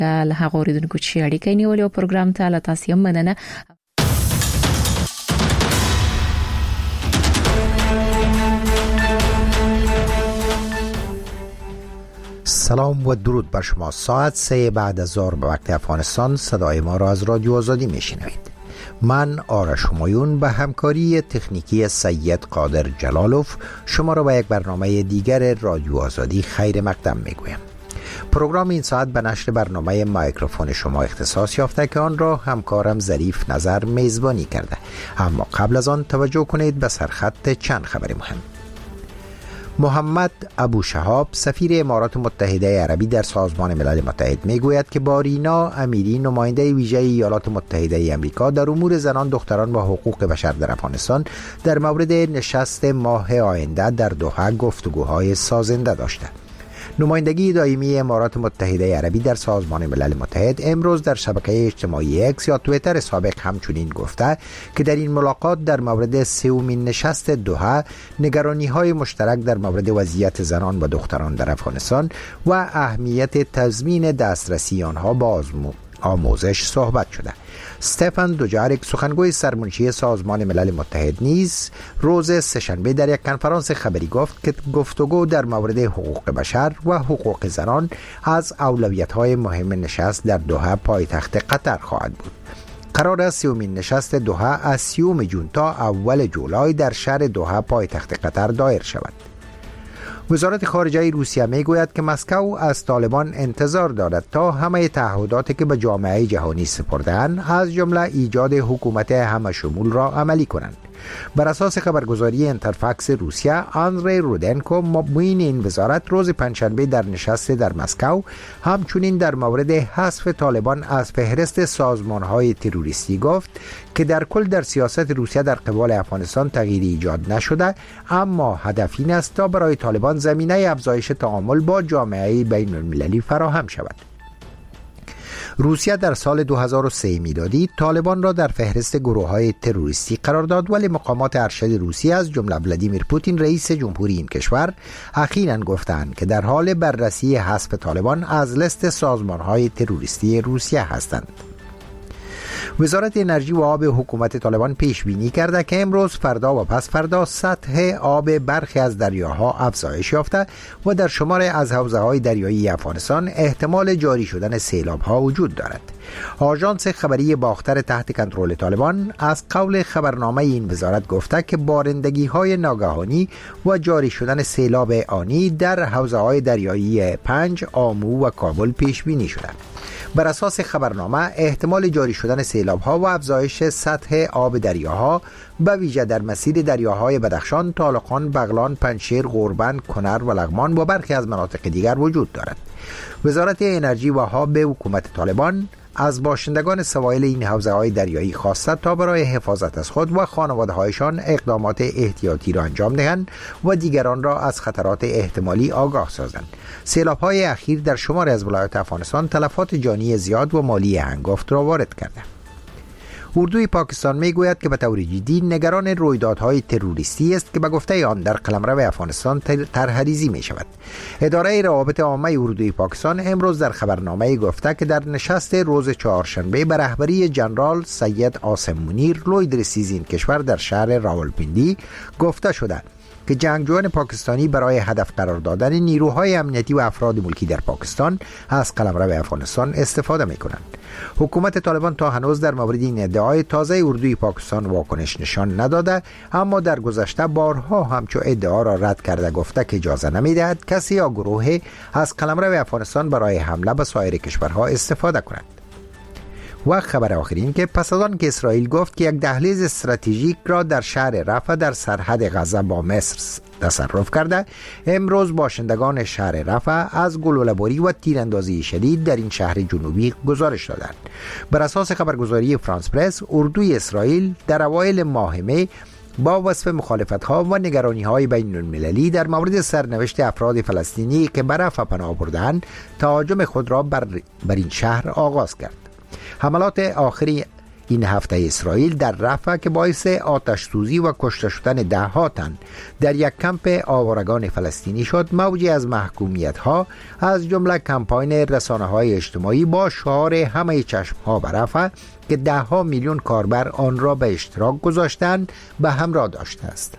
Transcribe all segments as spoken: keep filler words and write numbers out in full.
له هغه اوریدونکو چې اړیکه نیولې او پروګرام ته له تاسو مننه. سلام و درود بر شما. ساعت سه بعد از ظهر به وقت افغانستان صدای ما را از رادیو آزادی میشنوید. من آرش همایون به همکاری تکنیکی سید قادر جلالوف شما را به یک برنامه دیگر رادیو آزادی خیر مقدم میگویم. پروگرام این ساعت به نشر برنامه میکروفون شما اختصاص یافته که آن را همکارم ظریف نظر میزبانی کرده. اما قبل از آن توجه کنید به سرخط چند خبر مهم. محمد ابو شهاب سفیر امارات متحده عربی در سازمان ملل متحد میگوید که با رینا امیری نماینده ویژه ایالات متحده آمریکا در امور زنان، دختران و حقوق بشر در افغانستان در مورد نشست ماه آینده در دوحه گفتگوهای سازنده داشته. نمایندگی دائمی امارات متحده عربی در سازمان ملل متحد امروز در شبکه اجتماعی اکس یا توییتر سابق همچنین گفته که در این ملاقات در مورد سومین نشست دوحه نگرانی‌های مشترک در مورد وضعیت زنان و دختران در افغانستان و اهمیت تضمین دسترسی آنها به آموزش صحبت شده. استفان دوجاریک سخنگوی سرمنشی سازمان ملل متحد نیز روز سه‌شنبه در یک کنفرانس خبری گفت که گفتگو در مورد حقوق بشر و حقوق زنان از اولویت‌های مهم نشست در دوحه پایتخت قطر خواهد بود. قرار است سومین نشست دوحه از سیوم جون تا اول جولای در شهر دوحه پایتخت قطر دایر شود. وزارت خارجه روسیه میگوید که مسکو از طالبان انتظار دارد تا همه تعهداتی که به جامعه جهانی سپرده‌اند از جمله ایجاد حکومت همه شمول را عملی کنند. بر اساس خبرگزاری انترفاکس روسیه، آندری رودنکو مبین این وزارت روز پنجشنبه در نشست در مسکو همچنین در مورد حذف طالبان از فهرست سازمان‌های تروریستی گفت که در کل در سیاست روسیه در قبال افغانستان تغییری ایجاد نشده، اما هدف این است تا برای طالبان زمینه افزایش تعامل با جامعه بین المللی فراهم شود. روسیه در سال دو هزار و سه میلادی طالبان را در فهرست گروه‌های تروریستی قرار داد، ولی مقامات ارشد روسیه از جمله ولادیمیر پوتین رئیس جمهوری این کشور اخیراً گفتند که در حال بررسی حذف طالبان از لیست سازمان‌های تروریستی روسیه هستند. وزارت انرژی و آب حکومت طالبان پیش بینی کرده که امروز، فردا و پس فردا سطح آب برخی از دریاها افزایش یافته و در شمار از حوزه‌های دریایی افغانستان احتمال جاری شدن سیلاب‌ها وجود دارد. آژانس خبری باختر تحت کنترل طالبان از قول خبرنامه این وزارت گفته که بارندگی‌های ناگهانی و جاری شدن سیلاب آنی در حوزه‌های دریایی پنج، آمو و کابل پیش بینی شده. بر اساس خبرنامه احتمال جاری شدن سیلاب‌ها و افزایش سطح آب دریاها به ویژه در مسیر دریاهای بدخشان، طالقان، بغلان، پنجشیر، غوربند، کنر و لغمان و برخی از مناطق دیگر وجود دارد. وزارت انرژی و آب حکومت طالبان از باشندگان سواحل این حوزه‌های دریایی خواسته تا برای حفاظت از خود و خانواده‌هایشان اقدامات احتیاطی را انجام دهند و دیگران را از خطرات احتمالی آگاه سازند. سیلاب‌های اخیر در شمار از ولایات افغانستان تلفات جانی زیاد و مالی هنگفت را وارد کرده. اردوی پاکستان میگوید که به طور جدی نگران رویدادهای تروریستی است که به گفته آن در قلمرو افغانستان طرح‌ریزی می شود. اداره روابط عامه اردوی پاکستان امروز در خبرنامه گفته که در نشست روز چهارشنبه به رهبری جنرال سید عاصم منیر لوی رئیس این کشور در شهر راولپیندی گفته شده که جنگجویان پاکستانی برای هدف قرار دادن نیروهای امنیتی و افراد ملکی در پاکستان از قلمرو افغانستان استفاده می‌کنند. حکومت طالبان تا هنوز در مورد این ادعای تازه اردوی پاکستان واکنش نشان نداده، اما در گذشته بارها همچو ادعا را رد کرده گفته که اجازه نمی‌دهد کسی یا گروهی از قلمرو افغانستان برای حمله به سایر کشورها استفاده کند. و خبر آخرین که پس از آن که اسرائیل گفت که یک دهلیز استراتژیک را در شهر رفح در سرحد غزه با مصر تصرف کرده، امروز باشندگان شهر رفح از گلوله‌باری و تیراندازی شدید در این شهر جنوبی گزارش دادند. بر اساس خبرگزاری فرانس پرس، اردوی اسرائیل در اوایل ماه می با وصف مخالفت‌ها و نگرانی‌های بین المللی در مورد سرنوشت افراد فلسطینی که به رفح پناه بردند، تهاجم خود را بر, بر این شهر آغاز کرد. حملات آخری این هفته اسرائیل در رفح که باعث آتش سوزی و کشته شدن ده ها تن در یک کمپ آوارگان فلسطینی شد، موجی از محکومیت ها از جمله کمپاین رسانه های اجتماعی با شعار همه چشم ها به رفح که ده ها میلیون کاربر آن را به اشتراک گذاشتند به همراه داشته است.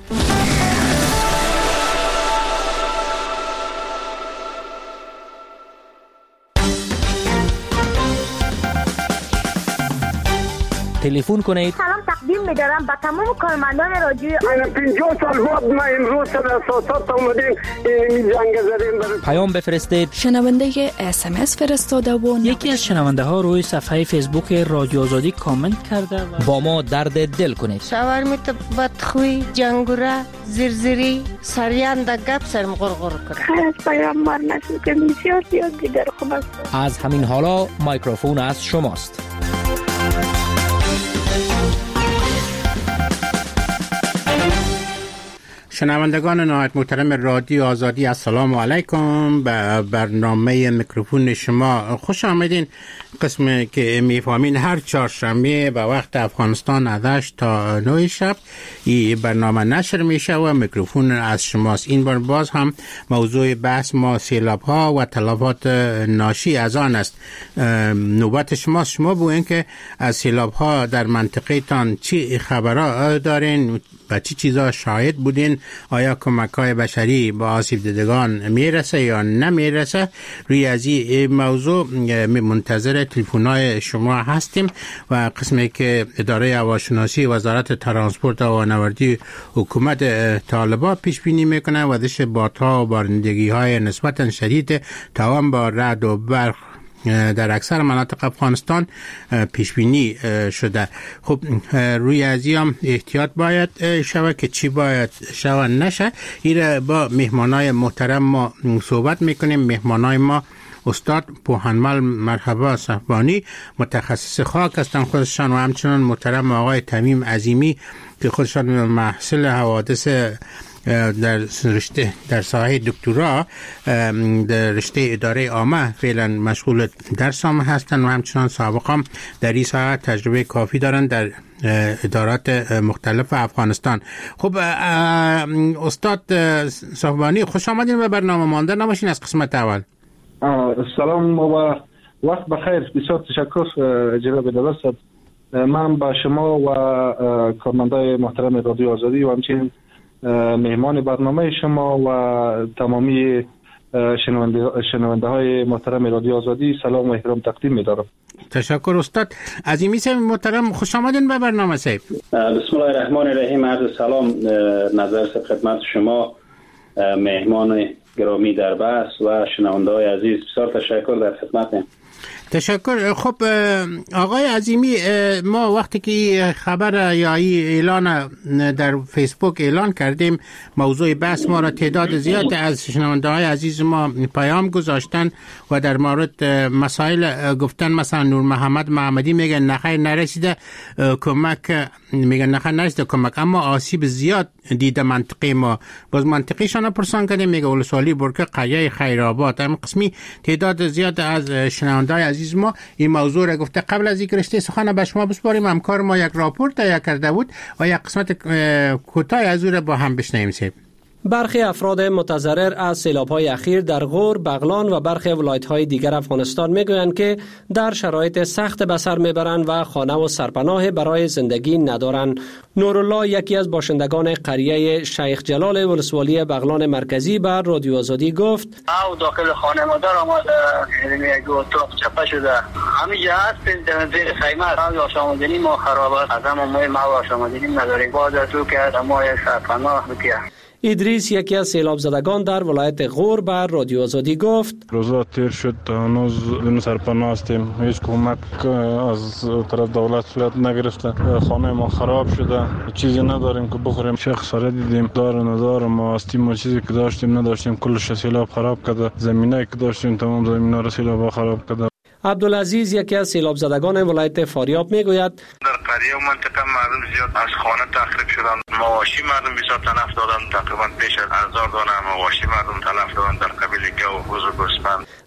تلفن کنید. سلام تقدیم می‌دارم به تمام کارمندان رادیو آزادی. پنجاه سال بعد ما امروز در اساسات اومدیم این جنگ زدیم. پیام بفرستید. شنونده اس ام اس فرستاده و یکی از شنونده ها روی صفحه فیسبوک رادیو آزادی کامنت کرده و با ما درد دل کنید. شاورمیت بدخوی، جنگوره، زرزری، سریان در گپ سرم غرغر کرد. خیلی پیامبر نشد که بسیار زیاد دیگر خوب است. از همین حالا میکروفون از شماست. شنوندگان نهایت محترم رادیو آزادی، السلام علیکم. به برنامه میکروفون شما خوش آمدین. قسمی که میفهمین هر چهارشنبه به وقت افغانستان از هشت تا نه شب این برنامه نشر میشه و میکروفون از شماست. این بار باز هم موضوع بحث ما سیلاب ها و تلفات ناشی از آن است. نوبت شماست. شما بگوین که از سیلاب ها در منطقه تان چی خبرها دارین، به چی چیزا شاهد بودین، آیا کمک های بشری با آسیب دیدگان میرسه یا نمیرسه؟ روی از این موضوع منتظر تلفن‌های شما هستیم و قسمی که اداره هواشناسی وزارت ترانسپورت و هوانوردی حکومت طالبان پیش بینی میکنه و دش بادها و بارندگی های نسبتا شدید توان با رعد و برق در اکثر مناطق افغانستان پیش بینی شده. خب روی ازی هم احتیاط باید شوه که چی باید شوه نشه. ایره با مهمانای محترم ما صحبت میکنیم. مهمانای ما استاد پوهنمل مرحبا صفوانی، متخصص خاک هستند خودشان، و همچنان محترم آقای تمیم عظیمی که خودشان محصل حوادث در رشته در ساحه دکترا در رشته اداره عامه فعلا مشغول درس هم هستند و همچنان سابقا در این ساحه تجربه کافی دارند در ادارات مختلف افغانستان. خب استاد صفوانی خوش آمدین به برنامه. مانده نباشین از قسمت اول. سلام و وقت بخیر. بسیار تشکر جناب دبستر. من با شما و کارمندای محترم رادیو آزادی و همچنین مهمان برنامه شما و تمامی شنونده, شنونده های محترم رادیو آزادی سلام و احترام تقدیم می‌دارم. تشکر استاد. عظیمی صاحب محترم خوش آمدین به برنامه صاحب. بسم الله الرحمن الرحیم. عرض سلام نظر خدمت شما مهمان گرامی در بحث و شنونده های عزیز. بسیار تشکر در خدمتم. تشکر. خب آقای عظیمی، ما وقتی که خبر یا اعلان در فیسبوک اعلان کردیم موضوع بحث ما را تعداد زیاد از شنونده های عزیز ما پیام گذاشتن و در مورد مسائل گفتن. مثلا نور محمد محمدی میگه نخیر نرسیده کمک، میگه نخیر نرسیده کمک اما آسیب زیاد دیده منطقه ما. باز منطقیشان پرسان کردیم، میگه ولسوالی برکه قریه خیرآباد. هم قسمی تعداد زیاد از شنونده های عزیز ما این موضوع را گفته. قبل از اینکه رشته سخن به شما بسپاریم، همکار ما یک راپورت تهیه کرده بود و یک قسمت کوتاه از اون را با هم بشنویم. سیب برخی افراد متضرر از سیلاب‌های اخیر در غور، بغلان و برخی ولایت‌های دیگر افغانستان می‌گویند که در شرایط سخت به سر می‌برند و خانه و سرپناه برای زندگی ندارند. نورالله، یکی از باشندگان قریه شیخ جلال ولسوالی بغلان مرکزی، بر رادیو آزادی گفت: او داخل خانه مادر آمد، یک اتاق چپه شده، همینجا هست در زیر خیمه. او آشامدنی ما خراب است، از همه ما ما آشامدنی نداریم. باز از او که ما یک سرپناه بکیه. ادریس، یکی از سیلاب زدگان در ولایت غور، بر رادیو آزادی گفت: روزا تیر شد، هنوز بدون سرپناه هستیم. هیچ کمک از طرف دولت صورت نگرفته. خانه ما خراب شده، چیزی نداریم که بخوریم. شیخ ساره دیدیم، دار و ندار ما هستیم و چیزی که داشتیم نداشتیم. کلش سیلاب خراب کرده. زمینایی که داشتیم تمام زمینا را سیلاب خراب کرده. عبدالعزیز، یکی از سیلاب زدگان ولایت فاریاب میگوید: در قریه و منطقه مردم زیاد از خانه تخریب شدند. مواشی مردم بسیار تلف دادند. تقریبا پیش از هزار دانه مواشی مردم تلف دادند در قبیل گو و بز و گوسفند.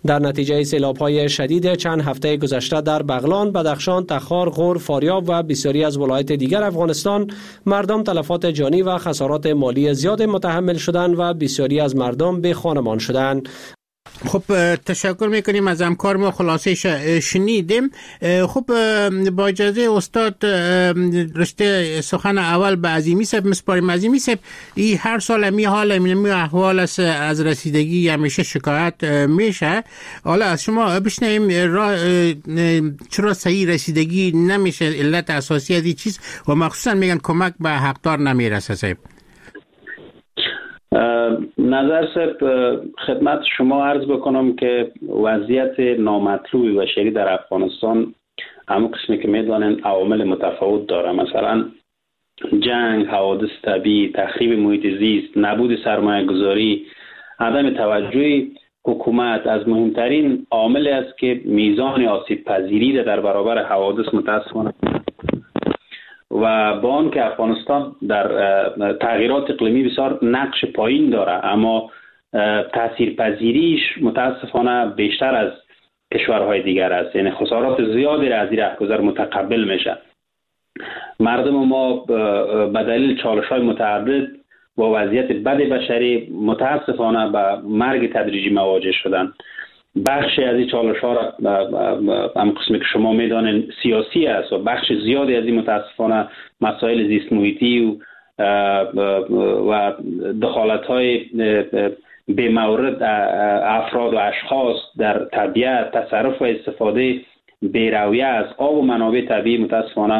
در نتیجه سیلاب‌های شدید چند هفته گذشته در بغلان، بدخشان، تخار، غور، فاریاب و بسیاری از ولایات دیگر افغانستان مردم تلفات جانی و خسارات مالی زیاد متحمل شدند و بسیاری از مردم به خانمان شدند. خب تشکر میکنیم از همکار ما، خلاصه شنیدیم. خب با اجازه استاد رشته سخن اول به عظیمی صاحب مسپاریم. عظیمی صاحب، این هر سال همی حال همی احوال است از رسیدگی همیشه شکایت میشه. حالا از شما بشنویم چرا صحیح رسیدگی نمیشه، علت اساسی از این چیز و مخصوصا میگن کمک به حقدار نمیرسه. صاحب نظر صاحب، خدمت شما عرض بکنم که وضعیت نامطلوبی بشری در افغانستان همون قسمی که میدونن عوامل متفاوت داره، مثلا جنگ، حوادث طبیعی، تخریب محیط زیست، نبود سرمایه گذاری، عدم توجه حکومت از مهمترین عامل است که میزان آسیب پذیری در برابر حوادث متاسفانه و با آن که افغانستان در تغییرات اقلیمی بسیار نقش پایین داره، اما تاثیرپذیریش متاسفانه بیشتر از کشورهای دیگر است، یعنی خسارات زیادی را از این رهگذر متقبل میشه. مردم ما به دلیل چالش‌های متعدد با وضعیت بد بشری متاسفانه به مرگ تدریجی مواجه شدند. بخشی از این چالش ها را هم قسمی که شما میدانین سیاسی است و بخش زیادی از این متاسفانه مسائل زیست محیطی و و دخالت های به مورد افراد و اشخاص در طبیعت، تصرف و استفاده بی‌رویه از آب و منابع طبیعی متاسفانه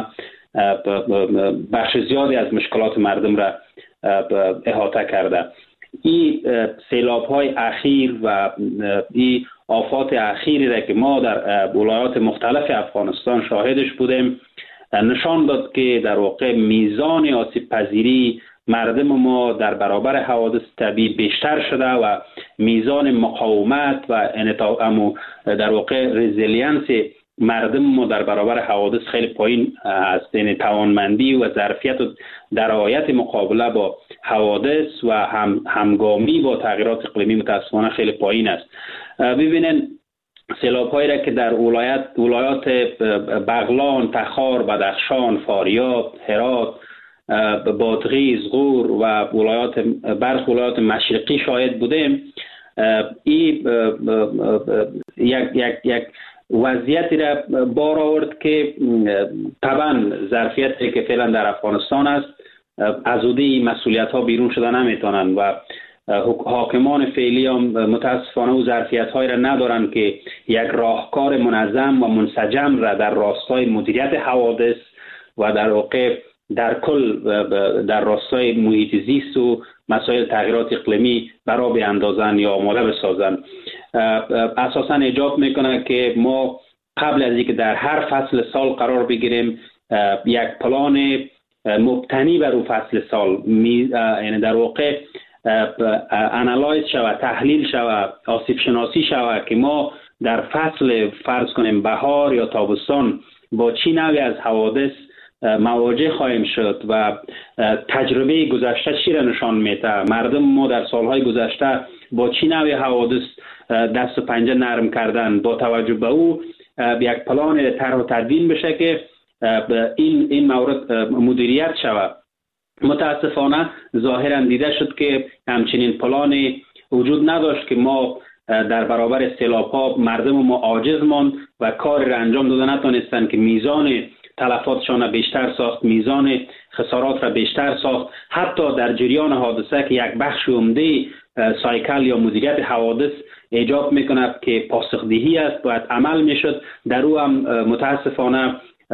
بخش زیادی از مشکلات مردم را احاطه کرده. این سیلاب های اخیر و این آفات اخیری را که ما در ولایات مختلف افغانستان شاهدش بودیم نشان داد که در واقع میزان آسیب پذیری مردم ما در برابر حوادث طبیعی بیشتر شده و میزان مقاومت و در واقع رزیلینس مردم ما در برابر حوادث خیلی پایین است، یعنی توانمندی و ظرفیت و درایت مقابله با حوادث و هم همگامی با تغییرات اقلیمی متاسفانه خیلی پایین است. ببینن سیلاب هایی را که در ولایت ولایات بغلان، تخار، بدخشان، فاریاب، هرات، بادغیس، غور و ولایات برخی ولایات مشرقی شاهد بودیم، این یک یک یک وضعیتی را بار آورد که طبعا ظرفیتی که فعلا در افغانستان است از عهده مسئولیت ها بیرون شده نمیتونن و حاکمان فعلی هم متاسفانه او ظرفیت های را ندارن که یک راهکار منظم و منسجم را در راستای مدیریت حوادث و در واقع در کل در راستای محیط زیست و مسائل تغییرات اقلیمی برا بیاندازن یا آماده بسازن. اساساً ایجاب میکنه که ما قبل از اینکه در هر فصل سال قرار بگیریم یک پلان مبتنی بر اون فصل سال، یعنی در واقع انالایز شود، تحلیل شود، آسیب شناسی شود که ما در فصل فرض کنیم بهار یا تابستان با چی نوعی از حوادث مواجه خواهیم شد و تجربه گذشته چی را نشان میده، مردم ما در سالهای گذشته با چی نوع حوادث دست و پنجه نرم کردن، با توجه به او یک پلان طرح و تدوین بشه که این این مورد مدیریت شود. متاسفانه ظاهرا دیده شد که همچنین پلانی وجود نداشت که ما در برابر سیلاب‌ها مردم ما عاجز ماند و کار را انجام داده نتونستند که میزان تلفاتشان بیشتر ساخت، میزان خسارات را بیشتر ساخت. حتی در جریان حادثه که یک بخش عمده سایکل یا مدیریت حوادث ایجاب میکند که پاسخدهی است باید عمل میشد، در او هم متاسفانه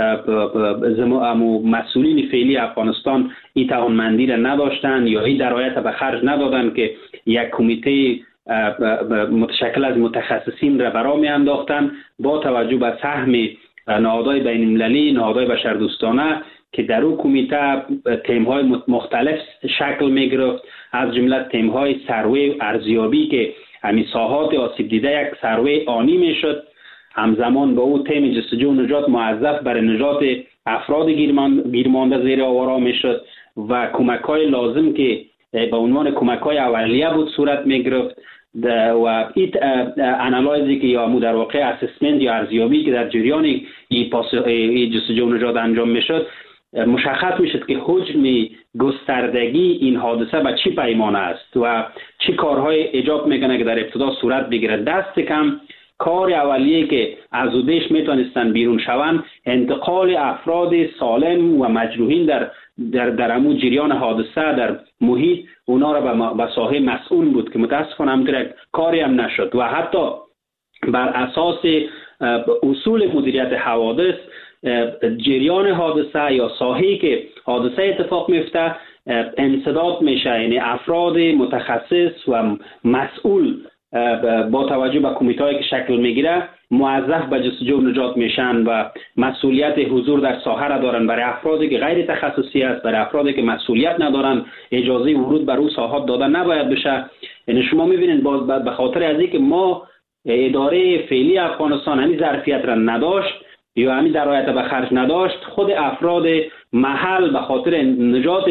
مسئولین فعلی افغانستان این توانمندی را نداشتند یا این درایت به خرج ندادند که یک کمیته متشکل از متخصصین را برا می انداختند با توجه به سهم نهادهای بین المللی، نهادهای بشردوستانه که در او کمیته تیم‌های مختلف شکل می‌گرفت، از جمله تیم‌های سروی و ارزیابی که همین ساحات آسیب دیده یک سروی آنی میشد، همزمان با او تیم جستجو و نجات موظف برای نجات افراد گیرمانده زیر آوارا میشد و کمک‌های لازم که به عنوان کمک‌های اولیه بود صورت می‌گرفت و این انالایزی که یا در واقع اسسمنت یا ارزیابی که در جریان این جستجو و نجات انجام میشد، مشخص میشد که حجم گستردگی این حادثه به چی پیمانه است و چی کارهای ایجاب میکنه که در ابتدا صورت بگیره. دست کم کار اولیه که از اودش میتونستن بیرون شوند انتقال افراد سالم و مجروحین در در در امو جریان حادثه در محیط اونا را به ساحه مسئول بود که متاسفانه همونطور کاری هم نشد و حتی بر اساس اصول مدیریت حوادث جریان حادثه یا ساحه‌ای که حادثه اتفاق میفته انسداد میشه، یعنی افراد متخصص و مسئول با توجه به کمیته‌ای که شکل میگیره موظف به جستجو و نجات میشن و مسئولیت حضور در ساحه را دارن. برای افرادی که غیر تخصصی است، برای افرادی که مسئولیت ندارن، اجازه ورود بر اون ساحات دادن نباید بشه. یعنی شما میبینید باز به خاطر از اینکه ما اداره فعلی افغانستان همین ظرفیت را نداشت یا همین درایت به خرج نداشت، خود افراد محل به خاطر نجات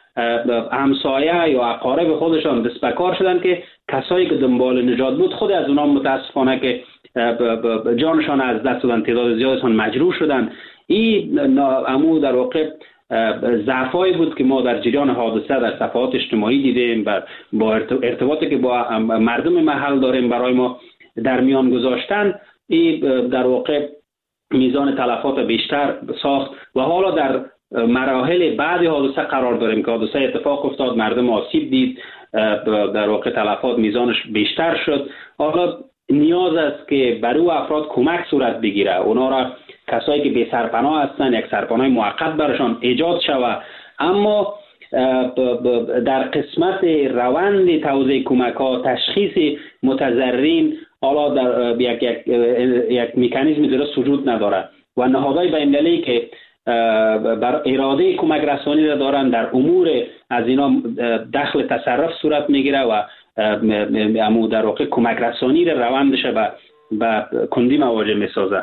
همسایه یا اقارب خودشان دست به کار شدن که کسایی که دنبال نجات بود خود از اونها متاسفانه که جانشان از دست دادن، تعداد زیادشان مجروح شدن. این امو در واقع ضعفایی بود که ما در جریان حادثه در صفحات اجتماعی دیدیم و با ارتباطی که با مردم محل داریم برای ما در میان گذاشتن. این در واقع میزان تلفات بیشتر ساخت و حالا در مراحل بعد حادثه قرار داریم که حادثه اتفاق افتاد، مردم آسیب دید، در واقع تلفات میزانش بیشتر شد. حالا نیاز است که برای او افراد کمک صورت بگیره، اونا را کسایی که بی سرپناه هستن یک سرپناه موقت برشان ایجاد شود. اما در قسمت روند توزیع کمک ها تشخیص متضررین حالا در یک یک یک مکانیزم درست وجود نداره و نهادهای بین‌المللی که بر اراده کمک رسانی را دارن در امور از اینا دخل تصرف صورت میگیره و امو در واقع کمک رسانی را روندش به به کندی مواجه میسازه.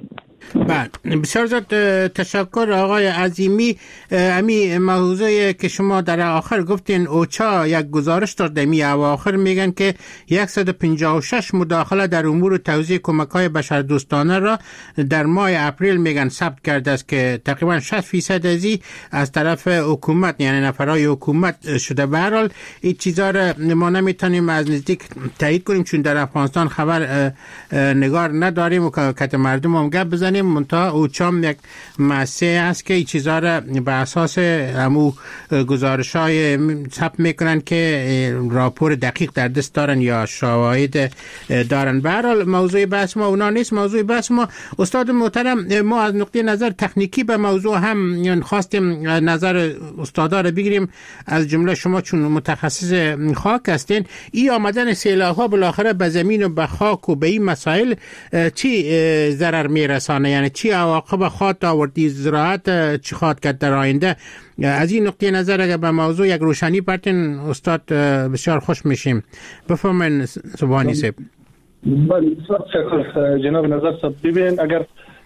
بله، بسیار زیاد تشکر آقای عظیمی. امی موضوعی که شما در آخر گفتین اوچا یک گزارش داده می اواخر میگن که صد و پنجاه و شش مداخله در امور توزیع کمک‌های بشردوستانه را در ماه اپریل میگن ثبت کرده است که تقریبا شصت فیصد ازی از طرف حکومت یعنی نفرای حکومت شده. به هر حال این چیزا را ما نمیتونیم از نزدیک تایید کنیم چون در افغانستان خبر نگار نداریم و که مردم هم گپ بزنیم. منتها اوچام یک مؤسسه است که این چیزا را به اساس همو گزارش‌های ثبت میکنن که راپور دقیق در دست دارن یا شواهد دارن. به هر حال موضوع بحث ما اونا نیست. موضوع بحث ما استاد محترم، ما از نقطه نظر تکنیکی به موضوع هم خواستیم نظر استادا را بگیریم، از جمله شما چون متخصص خاک هستین. این آمدن سیلاب‌ها بالاخره به زمین و به خاک و به این مسائل چی ضرر میرسانه؟ یعنی چی عواقب خواهد آوردی زراعت چی خواهد کرد در آینده؟ از این نقطه نظر اگر به موضوع یک روشنی پرتین استاد بسیار خوش میشیم. بفرمایید سبحانی صاحب. بله، بسیار تشکر جناب نظر صاحب. ببین اگر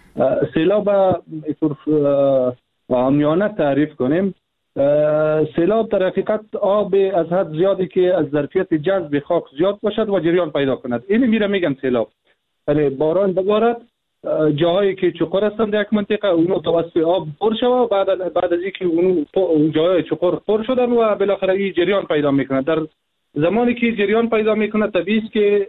سیلاب اینطور عامیانه تعریف کنیم، سیلاب در حقیقت آب از حد زیادی که از ظرفیت جذب خاک زیاد باشد و جریان پیدا کند، این میره میگن سیلاب. یعنی باران ببارد، جاهایی که چقر هستند در یک منطقه اونو توسط آب پر شود و بعد بعد از اینکه اون جاهای چقر پر شدن و بالاخره این جریان پیدا میکنه. در زمانی که جریان پیدا میکنه طبیعی است که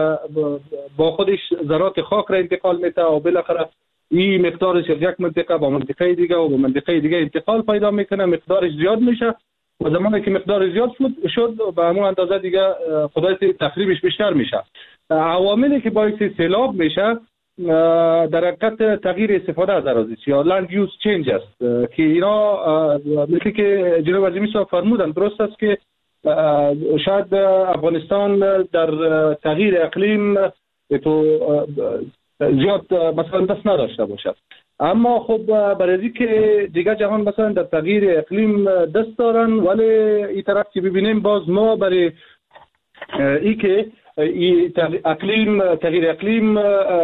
با خودش ذرات خاک را انتقال میده و بالاخره این مقدارش از یک منطقه با منطقه دیگه و با منطقه دیگه انتقال پیدا میکنه، مقدارش زیاد میشه و زمانی که مقدار زیاد شد به همون اندازه دیگه خدای تخریبش بیشتر میشه. عواملی که باعث سیلاب میشه در حقیقت تغییر استفاده از اراضی یا land use change است که اینا مثل که جناب عظیمی صاحب فرمودن درست است که شاید افغانستان در تغییر اقلیم تو زیاد مثلا دست نداشته باشد، اما خب برای اینکه دیگه جهان مثلا در تغییر اقلیم دست دارن، ولی این طرف که ببینیم باز ما برای ای که اقلیم تغییر اقلیم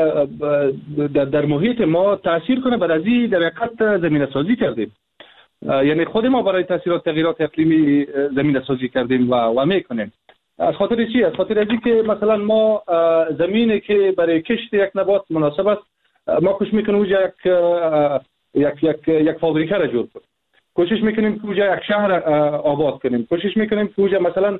در, در محیط ما تاثیر کنه، بعد از این در حقیقت زمینه سازی کردیم. یعنی خود ما برای تاثیرات تغییرات اقلیمی زمینه سازی کردیم و و میکنیم. از خاطر چی؟ از خاطر ازی که مثلا ما زمینی که برای کشت یک نبات مناسب است ما کوشش میکنیم اونجا یک یک یک یک فابریکه را جور کنیم، کوشش میکنیم که اونجا یک شهر آباد کنیم، کوشش میکنیم که اونجا مثلا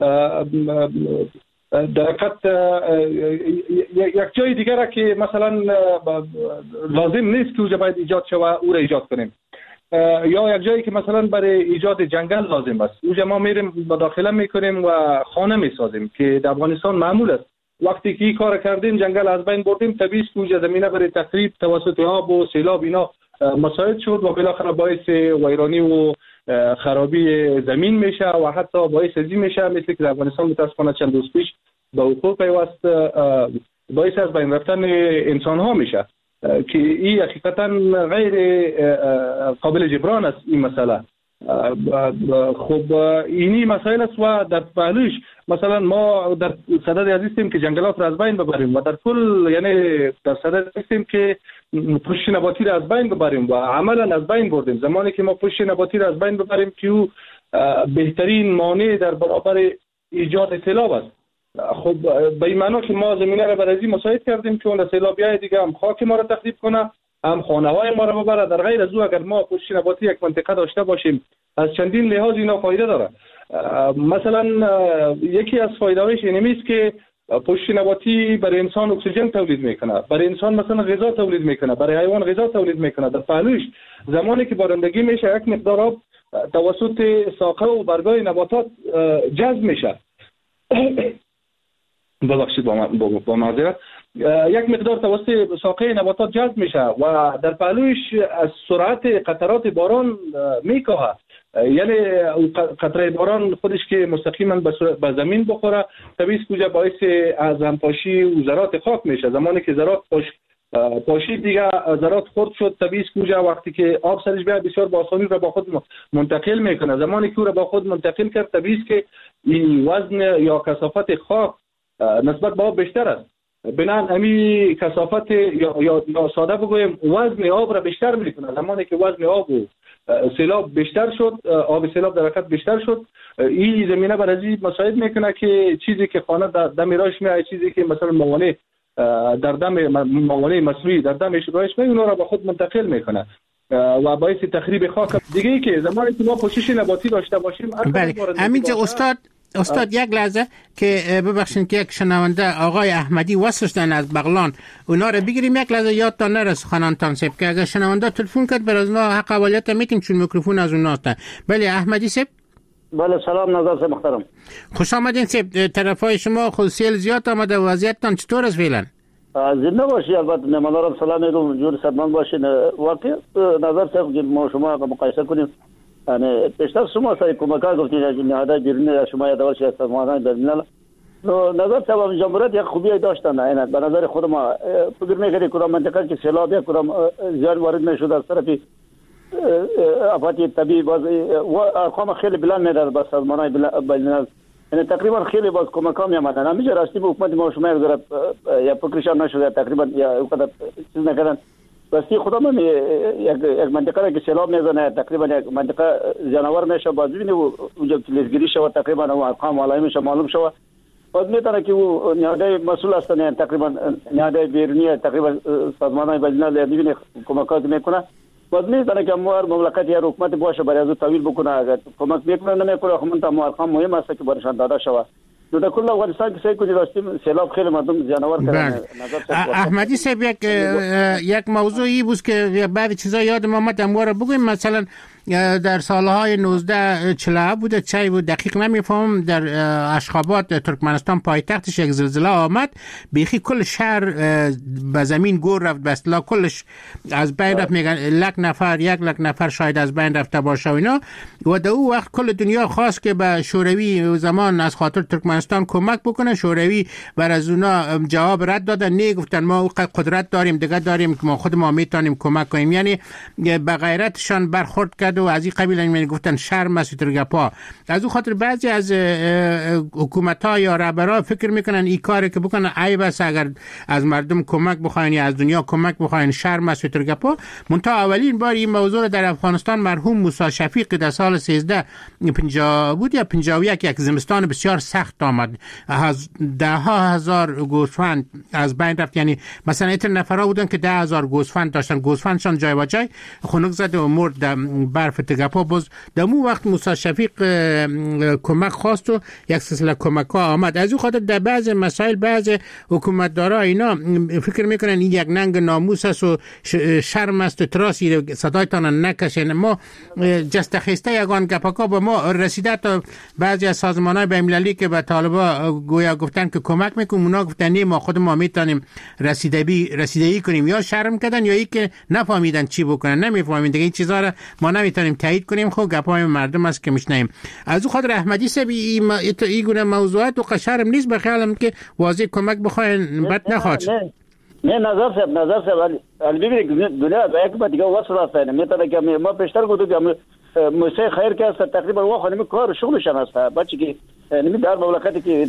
در حقیقت یک جای دیگر که مثلا لازم نیست که اونجا باید ایجاد شود او را ایجاد کنیم، یا یک جایی که مثلا برای ایجاد جنگل لازم است اونجا ما میریم مداخله میکنیم و خانه میسازیم که در افغانستان معمول است. وقتی که این کار کردیم جنگل از بین بردیم، طبیعی است که اونجا زمینه برای تخریب توسط آب و سیلاب اینا مساعد شد و بالاخره باعث ویرانی و خرابی زمین میشه و حتی باعث ازی میشه مثل که در افغانستان متاسفانه چند روز پیش به حقوق پیوست باعث از بین رفتن انسان ها میشه که این حقیقتا غیر قابل جبران است این مسئله. خب اینی مسائل است و در پهلوش مثلا ما در صدد هستیم که جنگلات را از بین ببریم و در کل یعنی در صدد هستیم که پوشش نباتی را از بین ببریم و عملا از بین بردیم. زمانی که ما پوشش نباتی را از بین ببریم که او بهترین مانع در برابر ایجاد سیلاب است. خب به این معنی که ما زمینه را برای مساعد کردیم که اون سیلابیای دیگه هم خاک ما را تخریب کنه، هم خانه‌های ما را ببره. در غیر از او اگر ما پوشش نباتی یک منطقه داشته باشیم از چندین لحاظ اینا فایده داره. مثلا یکی از فایده‌هاش اینمی است که پوشش نباتی برای انسان اکسیژن تولید میکنه، برای انسان مثلا غذا تولید میکنه، برای حیوان غذا تولید میکنه. در پهلوش زمانی که بارندگی میشه یک مقدار آب توسط ساقه و برگای نباتات جذب میشه ببخشید با معذرت یک مقدار توسط ساقه نباتات جذب میشه و در پهلوش از سرعت قطرات باران میکاهه. یعنی قطره باران خودش که مستقیما به زمین بخوره طبیعی است که باعث از همپاشی و ذرات خاک میشه. زمانی که ذرات پاش پاشی دیگه ذرات خرد شد طبیعی است که وقتی که آب سرش بیاد بسیار با آسانی رو با خود منتقل میکنه. زمانی که او رو با خود منتقل کرد طبیعی است که این وزن یا کثافت خاک نسبت به آب بیشتر است. بنابراین همین کثافت یا, یا, یا ساده بگویم وزن آب را بیشتر میکنه. زمانی که وزن آب و سیلاب بیشتر شد، آب سیلاب در حقیقت بیشتر شد، این زمینه بر ازی مساعد میکنه که چیزی که خانه در دم راش میاد، چیزی که مثلا موانع در دم موانع مصنوعی در دمش راش میاد اونها را به خود منتقل میکنه و باعث تخریب خاک. دیگه ای که زمانی که ما پوشش نباتی داشته باشیم بله همینجا استاد استاد یک لحظه که ببخشید که یک شنونده آقای احمدی وصلش دن از بغلان اونا رو بگیریم یک لحظه یادتان نرس خانانتان سیب که اگر شنونده تلفن کرد بر از اونا حق اولیت میتیم چون میکروفون از اونا هستن. بله احمدی سیب. بله سلام نظر سیب محترم. خوش آمدین سیب. طرفای شما خود سیل زیاد آمده و وضعیتتان چطور است فعلا؟ زنده باشی. البته مهمانان سلام میگم جور صدمن باشین. واقعا نظر سیب که ما شما مقایسه کنیم یعنی پیشتر شما سری کمک‌ها گفتید از نهادهای بیرونی شما یادآور شد سازمان‌های بین‌الملل نظر سبب جمهوریت یک خوبی داشتن. یعنی به نظر خود ما فکر می‌کنیم کدام منطقه که سیلاب یا کدام زیان وارد نشد از طرف آفات طبیعی باز و ارقام خیلی بلند می‌داد با سازمان‌های بین‌الملل. یعنی تقریبا خیلی باز کمک‌ها می‌آمدن. همیشه راستی به حکومت ما شما یک یا فکرشان نشد تقریبا یا وقت چیز نکردن. راستی خدا من یک یک منطقه که سیلاب میزنه تقریبا یک منطقه جانور میشه باز ببینید اونجا کلیدگیری شود تقریبا اون ارقام علائم میشه معلوم شود باز میتونه که او نهادهای مسئول هستن تقریبا نهادهای بیرونی تقریبا سازمان‌های بین‌الملل ببینید کمکات میکنه باز میتونه که امور مملکت یا حکومت باشه برای از تحویل بکنه. اگر کمک میکنه نمیکنه خب من ارقام مهم است که برشان داده شود. تو در کل افغانستان که سعی کنید راستیم سیلاب خیلی مردم جانور کردن. احمدی صاحب یک یک موضوعی بود که بعد چیزا یادم آمد امور بگویم. مثلا در سالهای نوزده چهل بوده چی بود دقیق نمیفهمم در اشخابات ترکمنستان پایتختش یک زلزله آمد بیخی کل شهر به زمین گور رفت به اصطلاح کلش از بین رفت. میگن لک نفر یک لک نفر شاید از بین رفته باشه اینا و در اون وقت کل دنیا خواست که به شوروی زمان از خاطر ترکمنستان کمک بکنه. شوروی بر از اونا جواب رد دادن نه گفتن ما قدرت داریم دیگه داریم که ما خود ما میتونیم کمک کنیم. یعنی به غیرتشان برخورد کرد و از این قبیل می گفتن شرم است ترگپا. از اون خاطر بعضی از حکومت‌ها یا رهبرا فکر میکنن این کاری که بکنن عیب است اگر از مردم کمک بخواین یا از دنیا کمک بخواین شرم است ترگپا. منتها اولین بار این موضوع در افغانستان مرحوم موسی شفیق در سال سیزده پنجاه بود یا پنجاه و یک یک زمستان بسیار سخت آمد، هز ده ها هزار گوسفند از بین رفت. یعنی مثلا ایتر نفرها بودن که ده هزار گوسفند داشتن، گوسفندشان جای و جای خنک زد و مرد در برف تگپا. باز در مو وقت موسی شفیق کمک خواست و یک سلسله کمک ها آمد. از او خاطر در بعض مسائل بعض حکومتدارا اینا فکر میکنن این یک ننگ ناموس است و شرم است و تراسی صدایتان نکشن. ما جست خسته یگان گپاکا با ما رسیده تا بعضی از سازمان‌های بین‌المللی که به طالبا گویا گفتن که کمک میکنیم، اونا گفتن نه ما خود ما میتونیم رسیدگی رسیدگی کنیم. یا شرم کردن یا ای که نفهمیدن چی بکنن، نمیفهمیم دیگه این چیزا رو ما نمیتونیم تایید کنیم. خب گپای مردم است که میشنیم. از او خاطر احمدی صاحب این این گونه موضوعات و قشرم نیست، به خیالم که واضح کمک بخواین بد نخواد. نه نظر صاحب نظر صاحب البته دنیا به یک بعد دیگه وصل است. میتونه که ما پیشتر گفتم که موسی خیر که است تقریبا واخ نمی کار شغلشان است. بچه که نمی در مملکتی که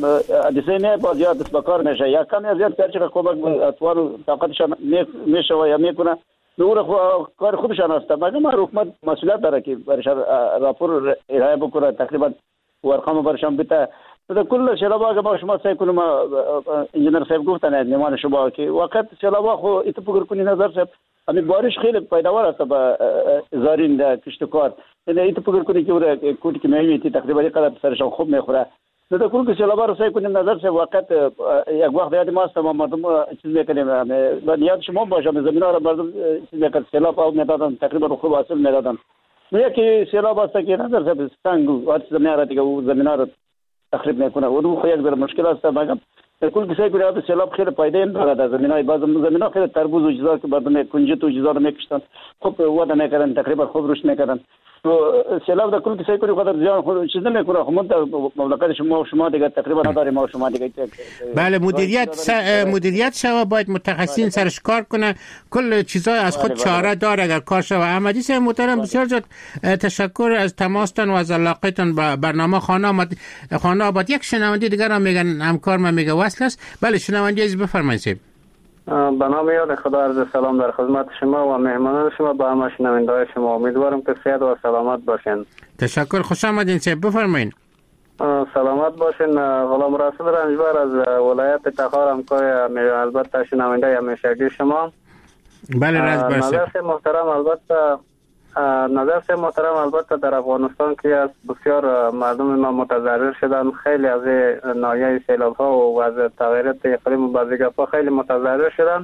حادثه نه با زیاد بکار نشه یا کم یا زیاد کارچه کمک اطوار طاقتشان میشه و یا میکنه نور کار خوبشان است. مگر حکومت مسئولیت داره که برشان راپور ارائه بکنه، تقریبا ارقام برشان بده. در کل شلابا که ما شما سعی کنیم انجینر صاحب گفتن نمان شما که وقت شلابا خو ایت فکر کنی نظر صاحب همین بارش خیلی پیداوار است با زارین در کشتکار. یعنی ایت فکر کنی که اون کوتی که میمیتی تقریبا یک قدر سرشان خوب میخوره. در کل که شلابا رو سعی کنیم نظر صاحب وقت یک وقت یاد ما است ما مردم چیز میکنیم. یاد شما باشه زمینا رو مردم چیز میکنن شلاب او میدادن تقریبا خوب حاصل میدادن. میگه که شلاب است که نظر صاحب سنگ و زمین را دیگه او زمینا رو تخریب میکنه و اون خو یک ذره مشکل است. مگم کل کسی که آب سیلاب خیلی فایده نداره در زمینای بعض زمینا خیلی تربوز و چیزا که بعد کنجد و چیزا رو میکشتن خوب ودا میکردن تقریبا خوب روش میکردن. تو سیلاب در کل کسی که خاطر زیان خود چیز نمیکنه. خود در مملکت شما شما دیگه تقریبا نداریم ما شما دیگه. بله مدیریت س... مدیریت شوا باید متخصصین سرش کار کنه. کل چیزا از خود چاره داره اگر کار شوا. احمدی صاحب محترم بسیار زیاد تشکر از تماستان و از علاقتان به برنامه خانه آباد. خانه آباد یک شنونده دیگر هم میگن همکار من میگه وصل است. بله شنونده عزیز بفرمایید. به نام یاد خدا عرض سلام در خدمت شما و مهمانان شما با همه شنونده‌های شما. امیدوارم که صحت و سلامت باشین. تشکر خوش آمدین صاحب بفرمایید. سلامت باشین. غلام رسول رنجبر از ولایت تخار همکار البته شنونده همیشگی شما. بله رنجبر نظر محترم البته نظر سے محترم البته در افغانستان که از بسیار مردم ما متضرر شدن، خیلی از ناحیه سیلاب ها و از تغییرات اقلیم و بعضی‌ها خیلی متضرر شدن.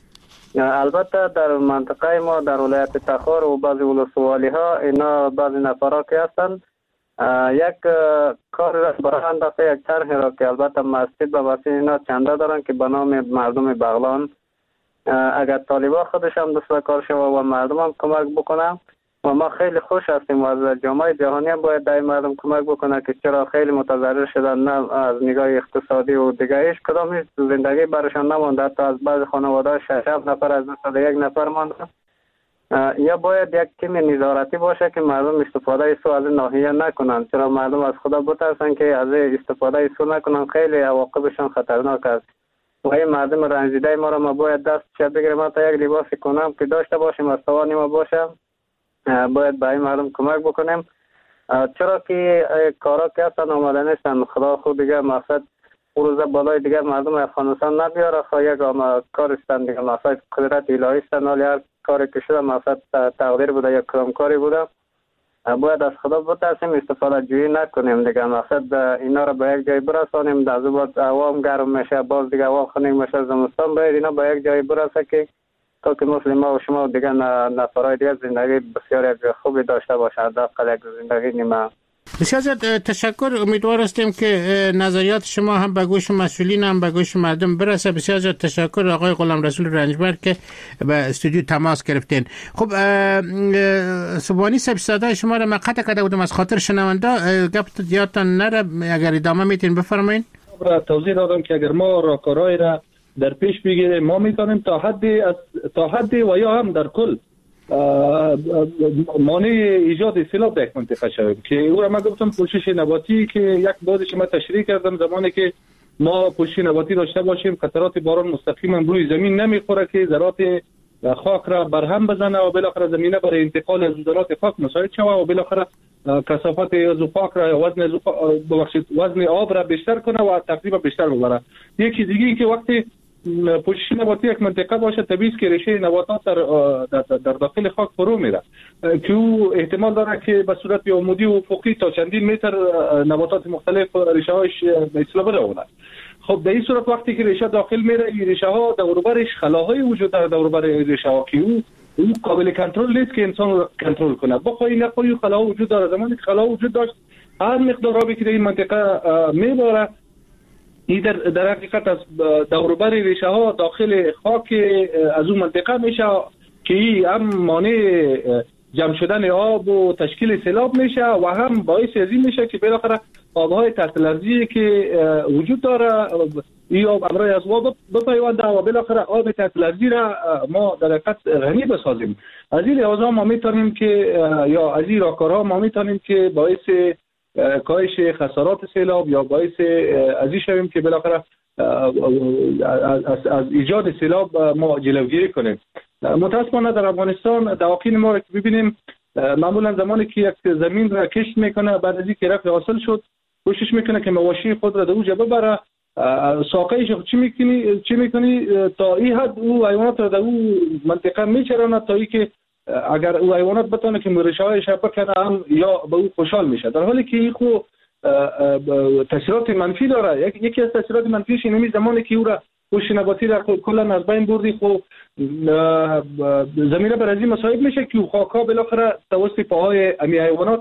البته در منطقه ما در ولایت تخار و بعضی ولسوالی ها اینا بعضی نفرها که هستند یک کار را برای انداخته، یک طرح را که البته مسجد و وسیع اینا چنده دارن که به نام مردم بغلان. اگر طالبا خودش هم دست کار شوه و مردم هم کمک بکنه و ما خیلی خوش هستیم و از جامعه جهانی هم باید دای مردم کمک بکنه که چرا خیلی متضرر شدن، نه از نگاه اقتصادی و دیگه هیچ کدام زندگی برشان نمونده. حتی از بعض خانواده شش نفر از دست یک نفر مانده. یا باید یک تیم نظارتی باشه که مردم استفاده سو از ناحیه نکنن، چرا مردم از خدا بترسن که از استفاده سو نکنن، خیلی عواقبشان خطرناک است. و این مردم رنجیده ما را ما باید دست شد بگیریم، حتی یک لباس کنم که داشته باشیم از توانی ما باشه، باید به این مردم کمک بکنیم. چرا که کارا که هستن آمده نیستن. خدا خود دیگه مقصد روزه بالای دیگه مردم افغانستان نبیاره، خواهی یک کار استن دیگه مقصد قدرت الهی استن، ولی هر کاری که شده مقصد تقدیر بوده یا کدام کاری بوده. باید از خدا بترسیم، استفاده جویی نکنیم دیگه. مقصد اینا را به یک جای برسانیم، در زباد عوام گرم میشه، باز دیگه عوام خنک میشه، زمستان باید اینا به یک جای برسه که تا که مسلمان و شما و دیگه نفرهای دیگه زندگی بسیار یک خوبی داشته باشه، حداقل یک زندگی نیمه. بسیار زیاد تشکر. امیدوار هستیم که نظریات شما هم به گوش مسئولین هم به گوش مردم برسه. بسیار زیاد تشکر آقای غلام رسول رنجبر که به استودیو تماس گرفتین. خب سبحانی صاحب صدای شما را مقطع کرده بودم از خاطر شنونده، گپ یادتان نره، اگر ادامه میتین بفرمایین. توضیح دادم که اگر ما راهکارهای را در پیش بگیریم ما میتونیم تا حدی از تا حدی و یا هم در کل مانع ایجاد سیلاب در یک منطقه شویم که او را من گفتم پوشش نباتی که یک بازش ما تشریح کردم. زمانی که ما پوشش نباتی داشته باشیم قطرات باران مستقیما روی زمین نمیخوره که ذرات خاک را برهم بزنه و بالاخره زمینه برای انتقال از ذرات خاک مساعد شوه و بالاخره کثافت عضو خاک را وزن ببخشید وزن آب را بیشتر کنه و تقریبا بیشتر ببره. یکی دیگه این که وقتی پوشش نباتی یک منطقه باشه طبیعی است که ریشه نباتات در در داخل خاک فرو میره که او احتمال داره که به صورت عمودی و افقی تا چندین متر نباتات مختلف ریشه هاش اصلا برونه. خب در این صورت وقتی که ریشه داخل میره این ریشه ها دور و برش خلاهای وجود داره دور و بر ریشه ها که او او قابل کنترل نیست که انسان رو کنترل کنه. بخوای نخوای خلاها وجود داره. زمانی که خلاها وجود داشت هر مقدار آبی که در این منطقه میباره این در, در حقیقت از دور و بر ریشه ها داخل خاک از اون منطقه میشه که این هم مانع جمع شدن آب و تشکیل سیلاب میشه و هم باعث از این میشه که بالاخره آبهای تحت لرزی که وجود داره این آب امرای از آب بپیونده و بالاخره آب تحت لرزی را ما در حقیقت غنی بسازیم. از این لحاظ ما میتونیم که یا از این راهکارها ما میتونیم که باعث کاهش خسارات سیلاب یا باعث از این شویم که بالاخره از, از ایجاد سیلاب ما جلوگیری کنیم. متاسفانه در افغانستان دواقین ما را که ببینیم معمولا زمانی که یک زمین را کشت میکنه بعد از اینکه رفع حاصل شد کوشش میکنه که مواشی خود را در اوج ببره. ساقهش چی میکنی چی میکنی تا این حد او حیوانات را در او منطقه میچرانه تا اینکه اگر او حیوانات بتونه که ریشه‌هایش بکنه هم یا به او خوشحال میشه، در حالی که این خو تاثیرات منفی داره. یکی از تاثیرات منفیش اینه زمانی که او را پوشش نباتی را کلا از بین بردی خو زمینه بر از این مصائب میشه که خاک‌ها بالاخره توسط پاهای امی حیوانات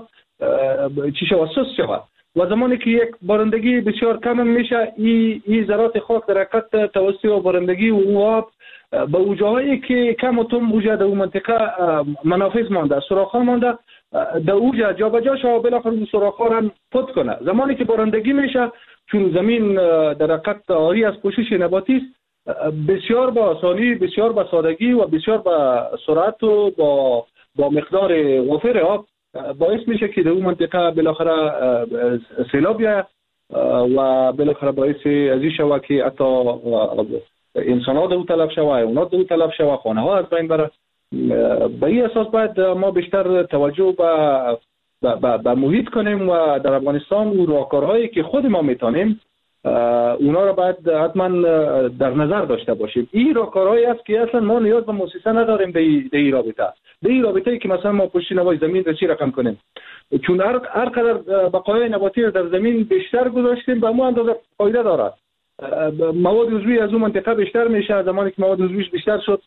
چی شود سوس شود و زمانی که یک بارندگی بسیار کم میشه این این ذرات خاک در حقیقت توسط بارندگی و او آب به اوجاهایی که کم و تم اوجه در اون منطقه منافذ مانده سوراخ‌ها مانده در اوجه جا به جا شود بالاخره اون سوراخ‌ها را پد کنه. زمانی که بارندگی میشه چون زمین در حقیقت آری از پوشش نباتی است بسیار با آسانی بسیار با سادگی و بسیار با سرعت و با با مقدار وافر آب باعث میشه که در اون منطقه بالاخره سیلاب بیاید و بالاخره باعث از این شود که حتی انسان‌ها در اون تلف شود، حیوانات در اون تلف شود، خانه‌ها از بین بره. به این اساس باید ما بیشتر توجه به به محیط کنیم و در افغانستان اون راهکارهایی که خود ما میتونیم اونا را باید حتما در نظر داشته باشیم. این راهکارهایی است که اصلا ما نیاز به مؤسسه نداریم در این رابطه. در این رابطه که مثلا ما پشت نوای زمین را چی رقم کنیم چون هر هر قدر بقایای نباتی را در زمین بیشتر گذاشتیم به ما اندازه فایده دارد. مواد عضوی از اون منطقه بیشتر میشه. زمانی که مواد عضویش بیشتر شد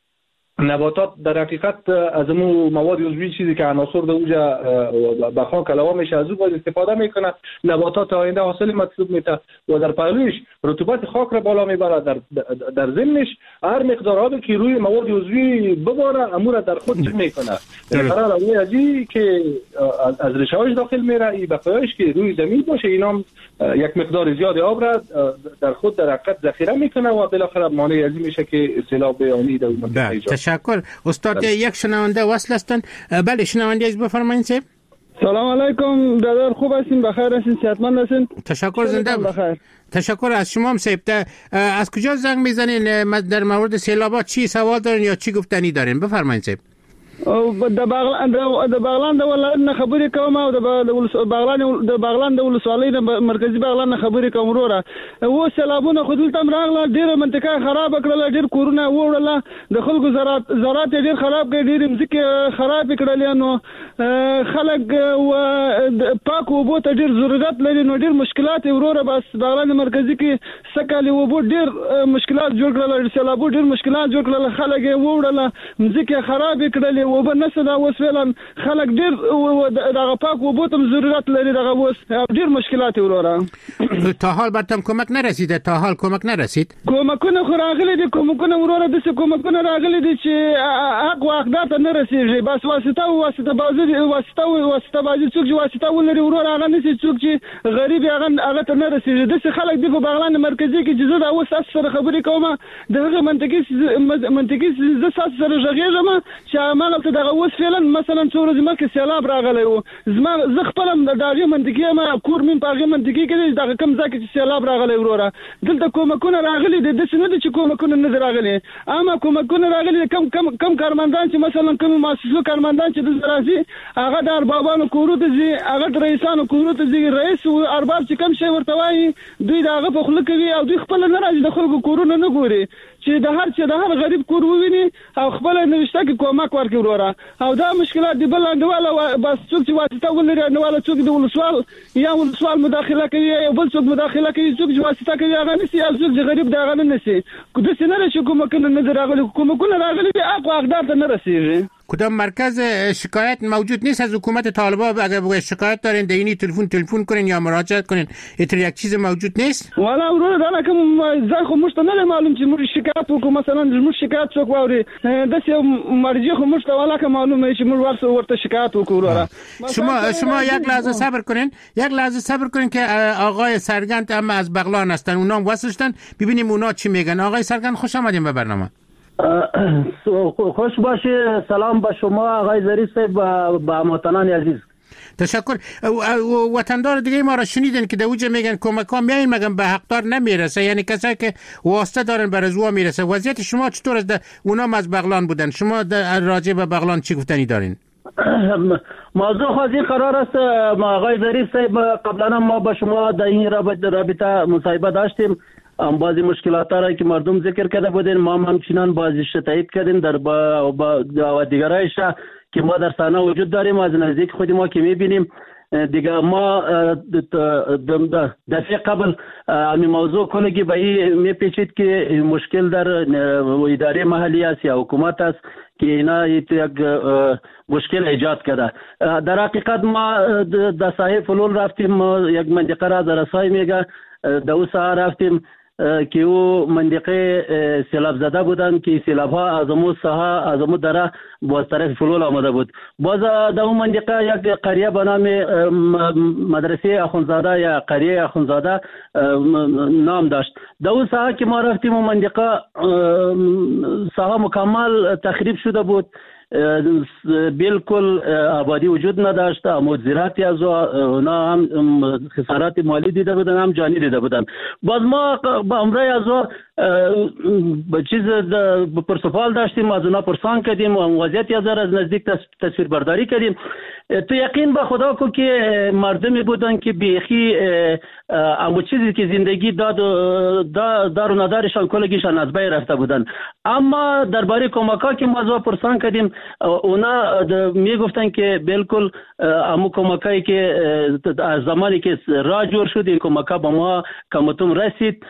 نباتات در حقیقت از اون مواد عضوی چیزی که عناصر در اونجا به خاک علاوه میشه از اون باید استفاده میکنه. نباتات آینده حاصل مطلوب میده و در پهلویش رطوبت خاک را بالا میبره. در در ضمنش هر مقدار آبی که روی مواد عضوی بباره امور در خود چه میکنه قرار اون ازی که از ریشه‌هاش داخل میره این بقایاش که روی زمین باشه اینا یک مقدار زیاد آب را در خود در حقیقت ذخیره میکنه و بالاخره مانع از این میشه که سیلاب آنی در اون تشکر. استاد یک شنونده وصل هستن. بله شنونده از بفرمایید صاحب. سلام علیکم دادر، خوب هستین؟ بخیر هستین؟ صحتمند هستین؟ تشکر زنده بخیر. تشکر از شما هم صاحب. از کجا زنگ میزنین در مورد سیلابات؟ چی سوال دارین یا چی گفتنی دارین؟ بفرمایید صاحب. د باغلان د باغلان د ولایت خبرې کوم او د باغلان د باغلان د ولسوالۍ د مرکزی باغلان خبرې کوم وروره. و سیلابونه خو دلته راغله ډېره منطقه خراب کړله، ډېر کورونه وړله، د خلکو زراعت زراعت ډېر خراب کړ، ډېر ځمکې خراب کړلې. نو خلک و پاک اوبو ته ډېر ضرورت لري نو ډېر مشکلات وروره. بس باغلان مرکزی کې سکه له اوبو ډېر مشکلات جوړ کړل، سیلابو ډېر مشکلات جوړ کړل، خلک وړله، ځمکې خراب کړلې و به نسه دا اوس فعلا خلک ډېر دغه پاک اوبو ته ضرورت لري. دغه اوس ډېر مشکلات وروره. تا حال برتم کمک نرسیده؟ تا حال کمک نرسید؟ کومکونه خو راغلي دي، کومکونه وروره داسې کومکونه راغلي دي چې حق و حقدار ته نه رسېږي. بس واسطه او واسطه بازي واسطه او واسطه بازي څوک چې واسطه ولري وروره هغه نشي، څوک چې غریب هغه هغه ته نه رسېږي. داسې خلک دي په باغلان مرکزي کې چې زه دا اوس تاسو سره خبرې کوم دغه منطقي منطقي زه تاسو سره غږېږم چې عمله دلته دغه اوس فعلا مثلا څو ورځې مخکې سیلاب راغلی و زما زه خپل هم د هغې منطقې ما کور مين په هغې منطقې کې دی دغه کوم ځای کې چې سیلاب راغلی وروره دلته کومکونه راغلي دي داسې نه دي چې کومکونه نه دي راغلي اما کومکونه راغلي کم کم کم کارمندان چې مثلا کوم مؤسسو کارمندان چې دلته راځي هغه د اربابانو کورو ته ځي هغه د رئیسانو کورو ته ځي رئیس او ارباب چې کوم شی ورته وایي دوی د هغه په خوله کوي او دوی خپل نه راځي د خلکو کورونه نه ګوري چې د هر چې د هر غریب کور وویني او خپل نوښته کې کومک ورکړي وروره او دا مشکلات دی بل انډواله بس څوک چې واسطه ولري انډواله څوک د ولسوال یا ولسوال مداخله کوي او بل څوک مداخله کوي څوک چې واسطه کوي هغه نسی او څوک چې غریب دا هغه نسی کو د سینره چې کومکونه نه راغلي کومکونه راغلي دي اقوا اقدار ته نه رسیږي کدام مرکز شکایت موجود نیست از حکومت طالبان؟ اگر بگه شکایت دارین دینی تلفن تلفن کنین یا مراجعه کنین اتر یک چیز موجود نیست؟ والا ورور دانا که زای خو مشت نه معلوم چې مور شکایت وکړو مثلا مور شکایت څوک ووري د سی مرجع خو مشت والا که معلومه چې مور ورته ورته شکایت وکړو. شما شما یک لحظه صبر کنین یک لحظه صبر کنین که آقای سرگند هم از بغلان هستن اونام وصلشتن ببینیم اونا چی میگن. آقای سرگند خوش آمدین به برنامه. خوش باشه. سلام به شما آقای ظریف صاحب با هموطنان عزیز. تشکر. وطندار دیگه ما را شنیدن که دوجه میگن کمک ها میایین مگم به حقدار نمیرسه یعنی کسایی که واسطه دارن بر ازوا میرسه. وضعیت شما چطور است؟ اونام از بغلان بودن شما راجع به بغلان چی گفتنی دارین؟ موضوع خاصی قرار است آقای ظریف صاحب قبلا ما با شما در این رابطه مصاحبه داشتیم. بعضی مشکلات را که مردم ذکر کرده بودین ما همچنان بعضیش تایید کردیم در با, با دیگرایش که ما در صحنه وجود داریم از نزدیک خود ما که میبینیم دیگه ما دفعه قبل امی موضوع کلگی به این میپیچید که مشکل در اداره محلی است یا حکومت است که اینا یک مشکل ایجاد کرده. در حقیقت ما در ساحه فلول رفتیم یک منطقه را در رسای میگه در او ساحه رفتیم که او منطقه سیلاب زده بودن که سیلاب ها از امو ساحه از امو دره باز طرف فلول آمده بود. باز در اون منطقه یک قریه به نام مدرسه اخونزاده یا قریه اخونزاده نام داشت. در اون ساحه که ما رفتیم اون منطقه ساحه مکمل تخریب شده بود. بالکل آبادی وجود نداشت. عمود زراعتی از اونا هم خسارات مالی دیده بودن هم جانی دیده بودن. باز ما با امرای از با چیز پرسپال داشتیم از اونا پرسان کردیم و وضعیتی از از نزدیک تصویر برداری کردیم. تو یقین به خدا کو که مردمی بودن که بیخی اما چیزی که زندگی داد دار و ندارشان کلگیشان از بین رفته بودن. اما درباره کمکا که ما از پرسان کردیم اونا میگفتن که بالکل امو کمکایی که از زمانی که راه جور شد این کمکا به ما کمتون رسید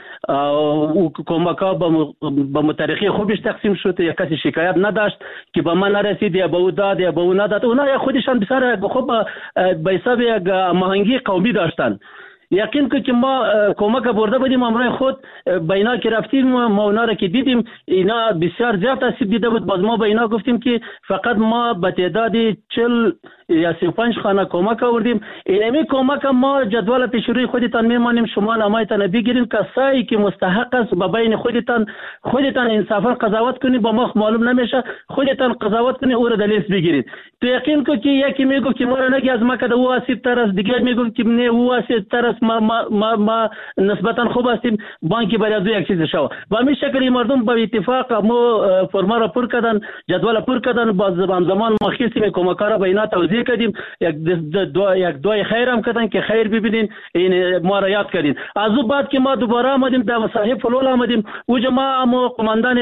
او کمکا به متریخی خوبش تقسیم شد یا کسی شکایت نداشت که به ما نرسید یا به او داد یا به او نداد. اونا خودشان بسیار خوب به حساب یک مهنگی قومی داشتن. یقین که ما کمک برده بودیم امروز خود به اینا که رفتیم ما اونا را که دیدیم اینا بسیار زیاد آسیب دیده بود. باز ما به اینا گفتیم که فقط ما به تعداد چل یا سی و پنج خانه کمک آوردیم. اینمی کمک ما جدول پیشروی خودتان میمانیم شما نمایتان بگیرین کسایی که مستحق است به بین خودتان خودتان انصافا قضاوت کنید. با ما معلوم نمیشه خودتان قضاوت کنید او را در لیست بگیرید. تو یقین که یکی میگه که ما را نگی از ما که او آسیب تر است دیگه میگه که نه او آسیب تر است ما ما ما, ما نسبتا خوب هستیم بانکی برای یک چیز شو و همین شکلی مردم با اتفاق مو فرما را پر کردن جدول پر کردن. باز زمان ما خیلی کمک را به اینا توضیح کردیم یک دو یک دو خیر هم کردن که خیر ببینین این ما را یاد کردین. از اون بعد که ما دوباره آمدیم در صاحب فلول آمدیم اوج ما امو قماندان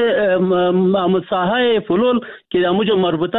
امو ساحه فلول که اموج مربوطه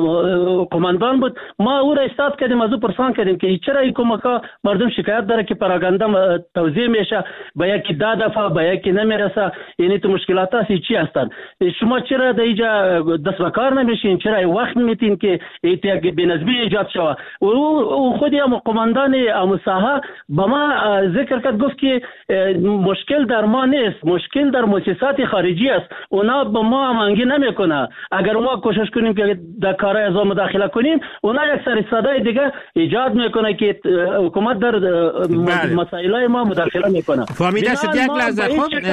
قماندان بود ما او را استاد کردیم از او پرسان کردیم که چرا این کمکا مردم شکایت داره که پراگاندا توزیع میشه با یکی ده دفعه با یکی نمیرسه. یعنی تو مشکلات هستی چی هستن شما چرا در اینجا دست به کار نمیشین چرا وقت میتین که یک بنظمی ایجاد شود. او خودی هم قماندان ام ساحه با ما ذکر کرد گفت که مشکل در ما نیست مشکل در مؤسسات خارجی است. اونا با ما هماهنگی نمیکنه. اگر ما کوشش کنیم که در کارهای از مداخله کنیم اونا یک سر صدای دیگه ایجاد میکنه که حکومت در مسائل ما مداخله میکنه. فهمیده شد. یک لحظه خب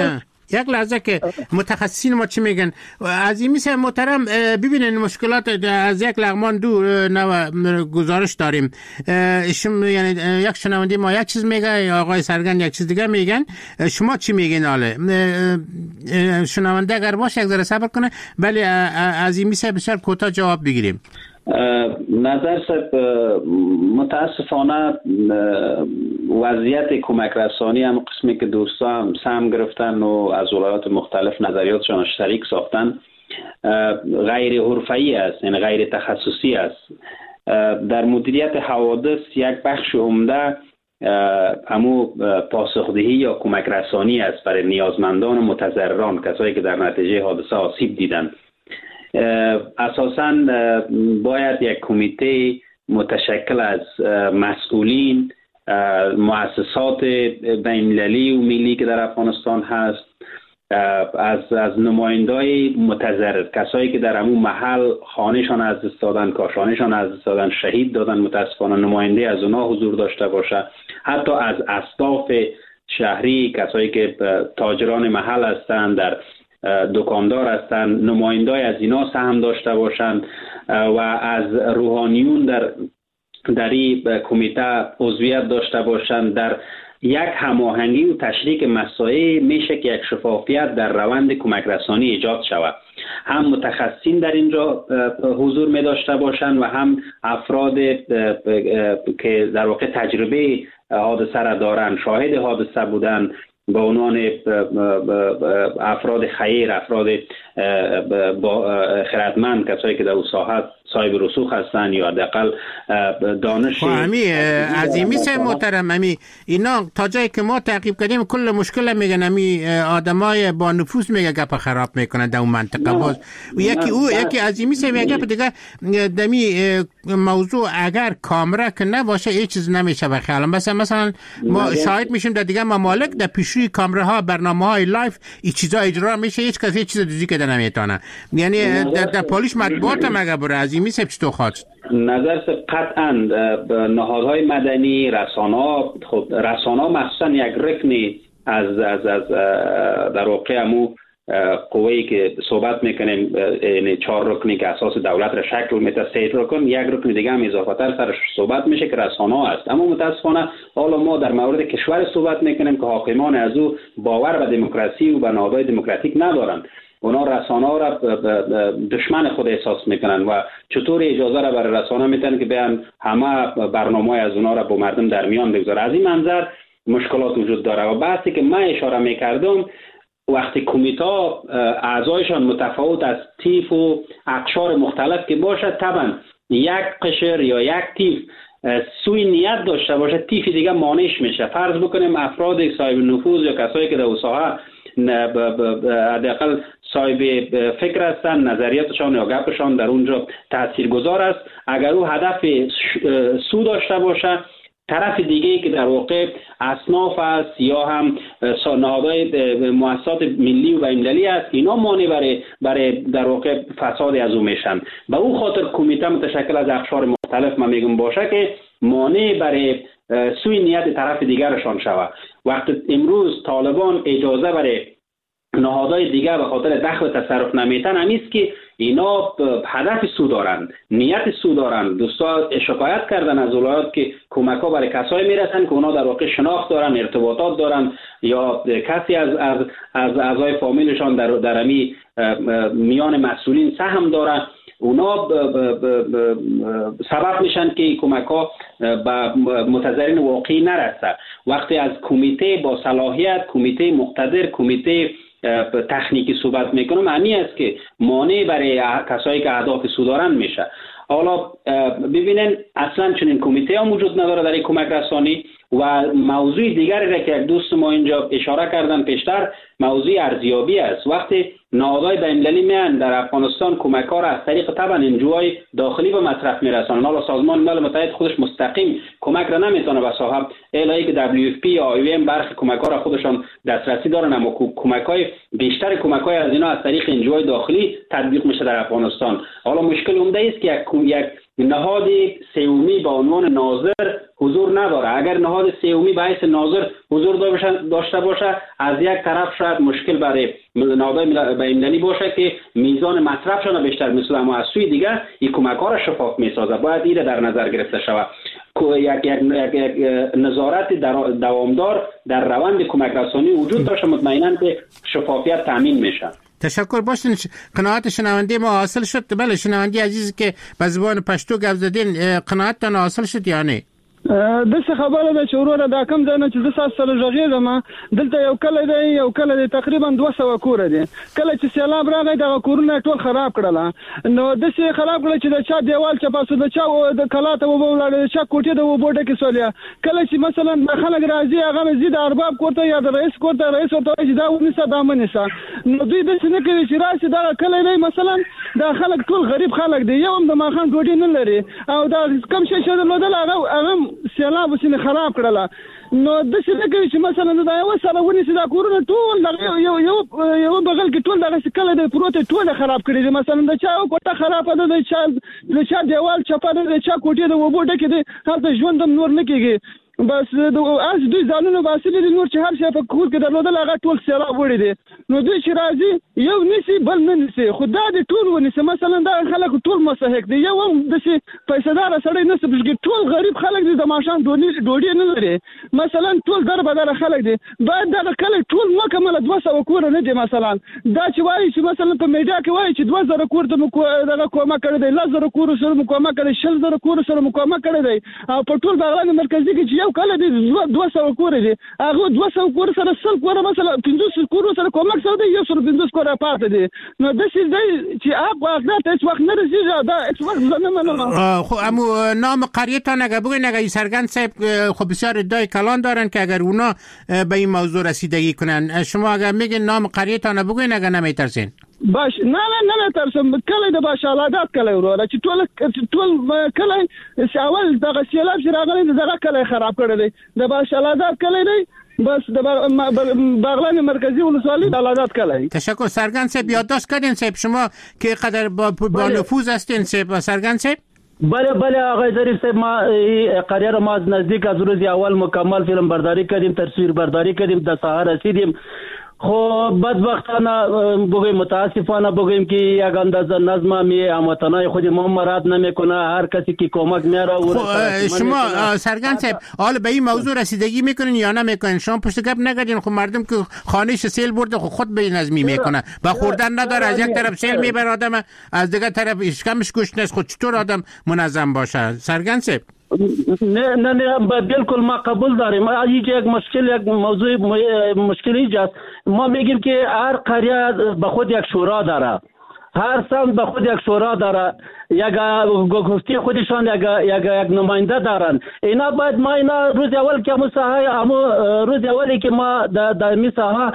یک لحظه که متخصصین ما چی میگن. عزیمی صاحب محترم ببینین مشکلات از یک لغمان دو نو گزارش داریم. شما یعنی یک شنونده ما یک چیز میگه، آقای سرگن یک چیز دیگه میگن. شما چی میگین؟ حالا شنونده اگر باشه یک ذره صبر کنه. ولی عزیمی صاحب بسیار کوتاه جواب بگیریم. نظر صاحب متاسفانه وضعیت کمک رسانی هم قسمی که دوستان سهم گرفتن و از ولایات مختلف نظریاتشان شریک ساختن غیر حرفه‌ای است، یعنی غیر تخصصی است. در مدیریت حوادث یک بخش عمده امو پاسخدهی یا کمک رسانی است برای نیازمندان و متضرران، کسایی که در نتیجه حادثه آسیب دیدند. اساساً باید یک کمیته متشکل از مسئولین، مؤسسات بین‌المللی و ملی که در افغانستان هست، از از نمایندای متضرر، کسایی که در همون محل خانهشان از دست دادن، کاشانشان از دست دادن، شهید دادن، متاسفانه نماینده از اونها حضور داشته باشه. حتی از اسلاف شهری، کسایی که تاجران محل هستند، در دکاندار هستند، نمایندای از اینا سهم داشته باشند و از روحانیون در در این کمیته عضویت داشته باشند. در یک هماهنگی و تشریک مسائل میشه که یک شفافیت در روند کمک رسانی ایجاد شود. هم متخصصین در اینجا حضور می داشته باشند و هم افراد که در واقع تجربه حادثه را دارند، شاهد حادثه بودن، به عنوان افراد خیر، افراد خردمند، کسایی که در اون ساحت صاحب رسوخ هستن یا حداقل دانش. همی عظیمی صاحب محترم، همی اینا تا جایی که ما تعقیب کردیم کل مشکل میگن همی آدمای با نفوذ میگه گپ خراب میکنن در اون منطقه. باز یکی او یکی عظیمی صاحب میگه دیگه دمی موضوع اگر کامرا که نباشه هیچ چیز نمیشه به خیال. مثلا مثلا ما شاهد میشیم در دیگه ممالک در پیشروی کامراها برنامه‌های لایف این چیزا اجرا میشه، هیچ کسی هیچ چیز دیگه که نمیتونه. یعنی در, در پالیش مطبوعات مگه برای عظیمی صاحب چطور خواست؟ نظر قطعا نهادهای مدنی، رسانه‌ها، خب رسانه‌ها مخصوصا یک رکنی از از از در واقع امو قوه‌ای که صحبت میکنیم، یعنی چهار رکنی که اساس دولت را شکل میده، سه رکن، یک رکن دیگه هم اضافه تر سرش صحبت میشه که رسانه‌ها است. اما متاسفانه حالا ما در مورد کشور صحبت میکنیم که حاکمان از او باور به دموکراسی و به نهادهای دموکراتیک ندارند. اونا رسانه‌ها را دشمن خود احساس میکنن و چطور اجازه را برای رسانه میتن که بیان همه برنامه‌های از اونا را با مردم در میان بگذاره. از این منظر مشکلات وجود داره و بحثی که من اشاره میکردم، وقتی کمیته اعضایشان متفاوت از تیف و اقشار مختلف که باشه، طبعا یک قشر یا یک تیف سوی نیت داشته باشه، تیف دیگه مانعش میشه. فرض بکنیم افراد صاحب نفوذ یا کسایی که در ساحه حداقل صاحب فکر هستن، نظریاتشان یا گپشان در اونجا تاثیرگذار است. اگر او هدف سود داشته باشه، طرف دیگه که در واقع اصناف است یا هم نهادهای مؤسسات ملی و بین‌المللی است، اینا مانع برای برای در واقع فساد از او میشن. به اون خاطر کمیته متشکل از اقشار مختلف من میگم باشه که مانع برای سوی نیت طرف دیگرشان شود. وقتی امروز طالبان اجازه برای نهادهای دیگر به خاطر دخل تصرف نمیتن، همیست که اینا هدف سود دارند، نیت سود دارند. دوستا شکایت کردن از ولایات که کمک ها برای کسایی میرسن که اونا در واقع شناخت دارن، ارتباطات دارن یا کسی از از از اعضای فامیلشان در در امی میان مسئولین سهم دارن، اونا سبب میشن که کمک ها به متضررین واقعی نرسه. وقتی از کمیته با صلاحیت، کمیته مقتدر، کمیته تکنیکی صحبت میکنم، معنی است که مانع برای کسایی که اهداف سود دارند میشه. حالا ببینن اصلا چنین کمیته هم وجود نداره در کمک رسانی. و موضوع دیگری را که یک دوست ما اینجا اشاره کردن پیشتر، موضوع ارزیابی است. وقتی نهادهای بین‌المللی میان در افغانستان کمک ها را از طریق طبعا انجوهای داخلی به مصرف میرسانن، حالا سازمان ملل متحد خودش مستقیم کمک را نمیتونه به صاحب الهی که دبلیو اف پی یا آی ام برخی کمک ها را خودشان دسترسی دارن، اما کمک های بیشتر کمک های از اینا از طریق انجوهای داخلی تطبیق میشه در افغانستان. حالا مشکل عمده است که یک یک نهاد سومی با عنوان ناظر حضور نداره. اگر نهاد سومی به حیث ناظر حضور داشته باشه، از یک طرف شاید مشکل برای نهادهای بین‌المللی باشه که میزان مصرفشان بیشتر می‌سازه، اما از سوی دیگر این کمک‌ها را شفاف می‌سازه. باید این در نظر گرفته شود. یک یک یک نظارت دوامدار در روند کمک رسانی وجود داشته، مطمئناً که شفافیت تامین میشه. تشکر. باشین قناعت شنونده ما حاصل شد؟ بله شنونده عزیزی که به زبان پشتو گپ زدین قناعتتان حاصل شد یا نه؟ دغه خبره ده چې وروره دا کم ځای نه چې زه تاسو سره غږېږم، دلته یو کلی دی یو کلی دی تقریبا دوه سوه کوره دي. کله چې سیلاب راغی دغه کورونه ټول خراب کړل، نو داسې خراب کړل چې د چا دیوال چپه سو، د چا د کلا ته اوبه ولاړې، د چا کوټې د اوبو ډکې سولې. کله چې مثلا خلک راځي هغه زی د ارباب کور ته یا د رئیس کور ته، رئیس ورته وایي چې دا ونیسه دا مه نیسه. نو دوی داسې نه کوي چې راشي دغه کلی دی مثلا دا خلک ټول غریب خلک دي، یو هم د ماښام ډوډۍ نه لري او دا کم شی چې درلودل هغه هغه سیلاب وسینه خراب کړله. نو داسې نه کوي چې مثلا دا یو سره ونیسي دا کورونه ټول یو یو یو بغل کې ټول دغه کله د پروت ټول خراب کړي دي. مثلا د چا کوټه خراب ده، د چا د چا دیوال چپه ده، د چا کوټې د وبو ډکې دي، هلته ژوند هم نور نه کېږي. بس د از دوی ځانونه باسلي دي، نور چې هر شی په کور کې درلودل هغه ټول سیلاب وړي دي. نو دوی چې راځي یو نیسي بل نه نیسي، خو دا د ټول ونیسي. مثلا دا خلک ټول مستحق دي، یو هم داسې پیسهداره سړی نسي بشکې، ټول غریب خلک دي، د ماښام ډوډۍ نه لري. مثلا ټول در بدره خلک دي. باید دغه کلی ټول مکمله دوه سوه کوره نه دي. مثلا دا چې وایي چې مثلا په میډیا کې وایي چې دوه زره کور ته مو دغه کومک کړی دی، لس زره کورو سره مو کومک کړی، شل زره کورو سره مو کومک کړی دی، او په ټول بغلان مرکزي کې چې یو کله دي دوه سوه کوره دي، هغه دوه سوه کوره سره سل کوره مثلا پنځوس کورو سره کومک سره دی، یو سل پنځوس کوره پاتې دي. نو داسې دی چې حق واقعیت هیڅ وخت نه رسېږي. دا هیڅ وخت زه نه منم. خو امو نام قریتان اگر بگوین، اگر سرگند صاحب خب بسیار ادعای کلان دارن که اگر اونا به این موضوع رسیدگی کنن، شما اگر میگین نام قریتان بگوین اگر نمیترسین؟ باش نه نه نه ترسم کله د باشالادات کله وروره چې ټول ټول کله چې اول دغه سیلاب چې راغلی دغه کله خراب کړی دی، د باشالادات کله دی، بس د بغلان مرکزی ولسوالی د علادات کله. تشکر. سرگند صاحب یادداشت کردین صاحب شما که قدر با, با نفوذ هستین صاحب سرگند صاحب؟ بله بله آقای ظریف صاحب، ما قریه ما از نزدیک از روز اول مکمل فیلم برداری کردیم، تصویر برداری کردیم، در ساحه رسیدیم. خب بدبختانه بگویم متاسفانه بگویم که یک اندازه نظم می هموطنای خود ما مراد نمیکنه، هر کسی که کمک میاره. خب شما سرگند صاحب حالا به این موضوع رسیدگی میکنین یا نمیکنین؟ شما پشت گپ نگردین؟ خب مردم که خانهش سیل برده خب خود به نظمی میکنه، با خوردن نداره، از یک طرف سیل میبره آدم، از دیگه طرف اشکمش گوش نیست. خود چطور آدم منظم باشه سرگند صاحب؟ نه نه نه بالکل ما قبول داریم. ما یک مشکل یک موضوع مشکلی جاست. ما میگیم که هر قریه به خود یک شورا داره، هر سمت به خود یک شورا داره، یک گفتی خودشان یک یک یک نماینده دارن. اینا باید ما اینا روز اول که ما ساحه اما روز اولی که ما در در می ساحه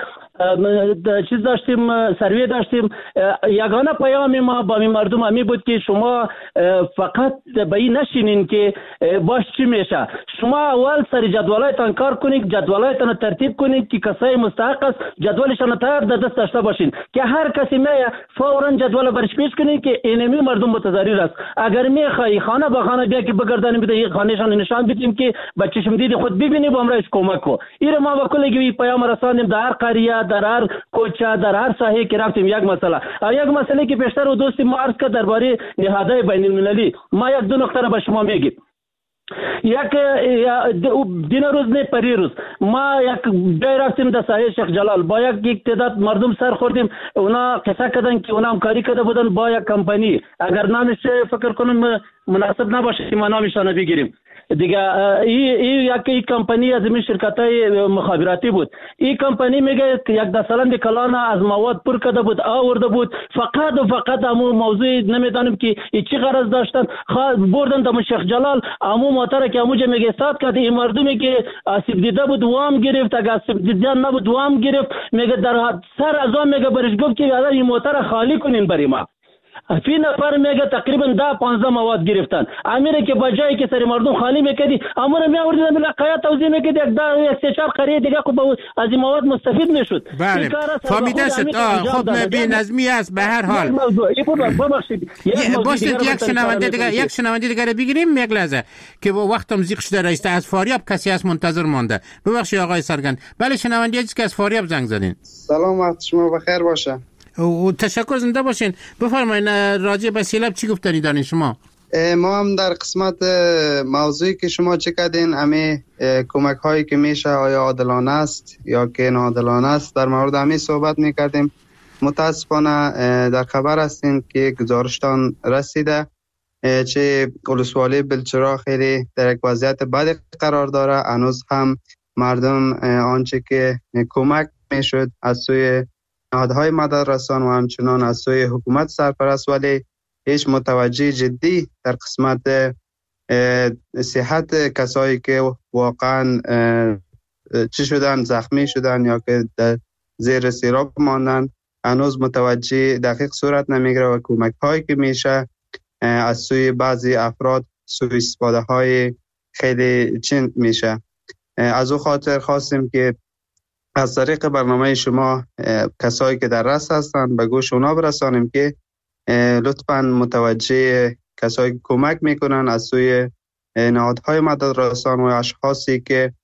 چیز داشتیم، سروی داشتیم، یگانه پیام ما با مردم همی بود که شما فقط به این نشینین که باش چی میشه. شما اول سر جدولایتان کار کنید، جدولایتان ترتیب کنید که کسای مستحق است جدولشان تایید در دست داشته باشین، که هر کسی میه فورا جدول برش پیش کنید که اینمی مردم متضرر است. اگر میخوای خانه به خانه بیا که بگردانیم بده خانهشان نشان بدیم که با چشم دید خود ببینی با امرش کمک کو. این ما با کلی پیام رساندیم در هر قریه، در هر کوچه، در هر ساحه که رفتیم. یک مسئله یک مسئله که پیشتر و دوستی ما عرض کرد درباره نهادهای بین المللی، ما یک دو نکته را به شما میگیم. یک دین روز نه پری روز ما یک جای رفتیم در ساحه شیخ جلال، با یک تعداد مردم سر خوردیم. اونا قصه کردن که اونا همکاری کرده بودن با یک کمپانی، اگر نامش فکر کنم مناسب نباشه که ما نامشان بگیریم دیگه. این ای یک کمپانی از این شرکت‌های مخابراتی بود. این کمپانی میگه که یک دستلند کلان از مواد پر کرده بود، آورده بود، فقط و فقط همون موضوع نمیدانیم که چی غرض داشتن. بردن در شیخ جلال همون موتر که همونجا میگه استاد کرد، این مردمی که آسیب دیده بود وام گرفت، اگه آسیب دیده نبود وام گرفت. میگه در سر از آن میگه برش گفت که این موتر خالی کنین برای ما. فی نفر میگه تقریبا ده پانزده مواد گرفتن. امیره که بجایی که سر مردم خالی میکردی امور میآوردن ملقیات توزیع میکردی یک ده یک سه چهار قریه دیگه خب از این مواد مستفید میشد. بله فهمیده شد. خب بی نظمی است به هر حال. باشید یک شنونده دیگه یک شنونده دیگه رو بگیریم یک لحظه که وقتم زیق شده. رئیس از فاریاب کسی از منتظر مانده. ببخشید آقای سرگند. بله شنونده عزیز که از فاریاب زنگ زدین. سلام وقت شما بخیر باشه. و تشکر زنده باشین. بفرمایید راجع به سیلاب چی گفتنی دارین شما؟ ما هم در قسمت موضوعی که شما چه کردین امی کمک هایی که میشه آیا عادلانه است یا که ناعادلانه است در مورد امی صحبت میکردیم. متاسفانه در خبر هستیم که گزارشتان رسیده چه ولسوالی بلچرا خیلی در یک وضعیت بد قرار داره. هنوز هم مردم آنچه که کمک میشد از سوی نهادهای مددرسان و همچنان از سوی حکومت سرپرست ولی هیچ متوجه جدی در قسمت صحت کسایی که واقعا چی شدن زخمی شدن یا که در زیر سیراب ماندن هنوز متوجه دقیق صورت نمیگیره و کمک هایی که میشه از سوی بعضی افراد سوی استفاده های خیلی چند میشه. از او خاطر خواستیم که از طریق برنامه شما کسایی که در رس هستند به گوش اونا برسانیم که لطفاً متوجه کسایی که کمک میکنن از سوی نهادهای مددرسان و اشخاصی که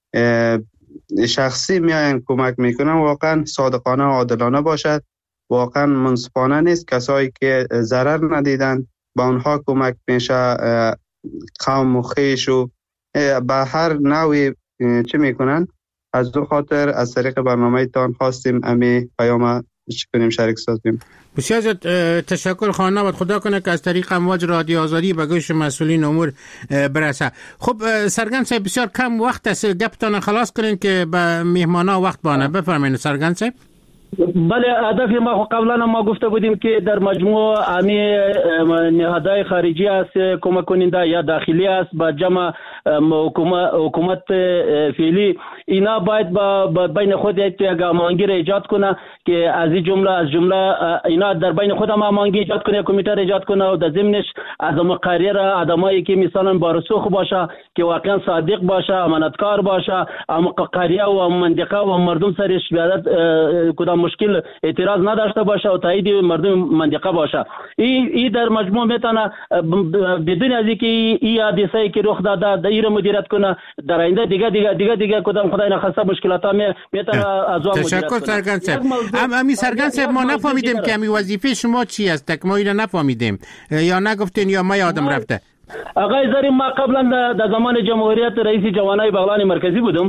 شخصی میاین کمک میکنن واقعا صادقانه و عادلانه باشد. واقعا منصفانه نیست. کسایی که ضرر ندیدن با اونها کمک میشه. قوم و خویش و به هر نوعی چی میکنن. از دو خاطر از طریق برنامه تان خواستیم امی پیام چی کنیم شریک سازیم. بسیار تشکر خانم و خدا کنه که از طریق امواج رادیو آزادی به گوش مسئولین امور برسه. خب سرگند صاحب بسیار کم وقت است گپتان خلاص کنین که به مهمانا وقت بانه. بفرمایید سرگند صاحب. بله هدف ما قبلا ما گفته بودیم که در مجموع امی نهادهای خارجی است کمک کننده یا داخلی است با جمع حکومت فعلی اینا باید با بین خود یک هماهنگی را ایجاد کنه که از این جمله از جمله اینا در بین خود هم هماهنگی ایجاد کنه کمیته را ایجاد کنه و در ضمنش از مقرر آدمایی که مثلا با رسوخ باشه که واقعا صادق باشه امانتکار باشه قریه و منطقه و مردم سرش بیادت کدام مشکل اعتراض نداشته باشه و تایید مردم منطقه باشه. این ای در مجموع میتونه بدون از اینکه این حادثه‌ای که رخ داده دایر مدیریت کنه در آینده دیگه دیگه دیگه دیگه کدام خدای نخواسته مشکلات ها میتونه از اون مدیریت کنه. تشکر سرگند صاحب. امی سرگند صاحب ما نفهمیدیم که امی وظیفه شما چی است. تک ما اینو نفهمیدیم یا نگفتین یا ما یادم رفته. آقای زریم ما قبلا در زمان جمهوریت رئیس جوانای بغلان مرکزی بودم.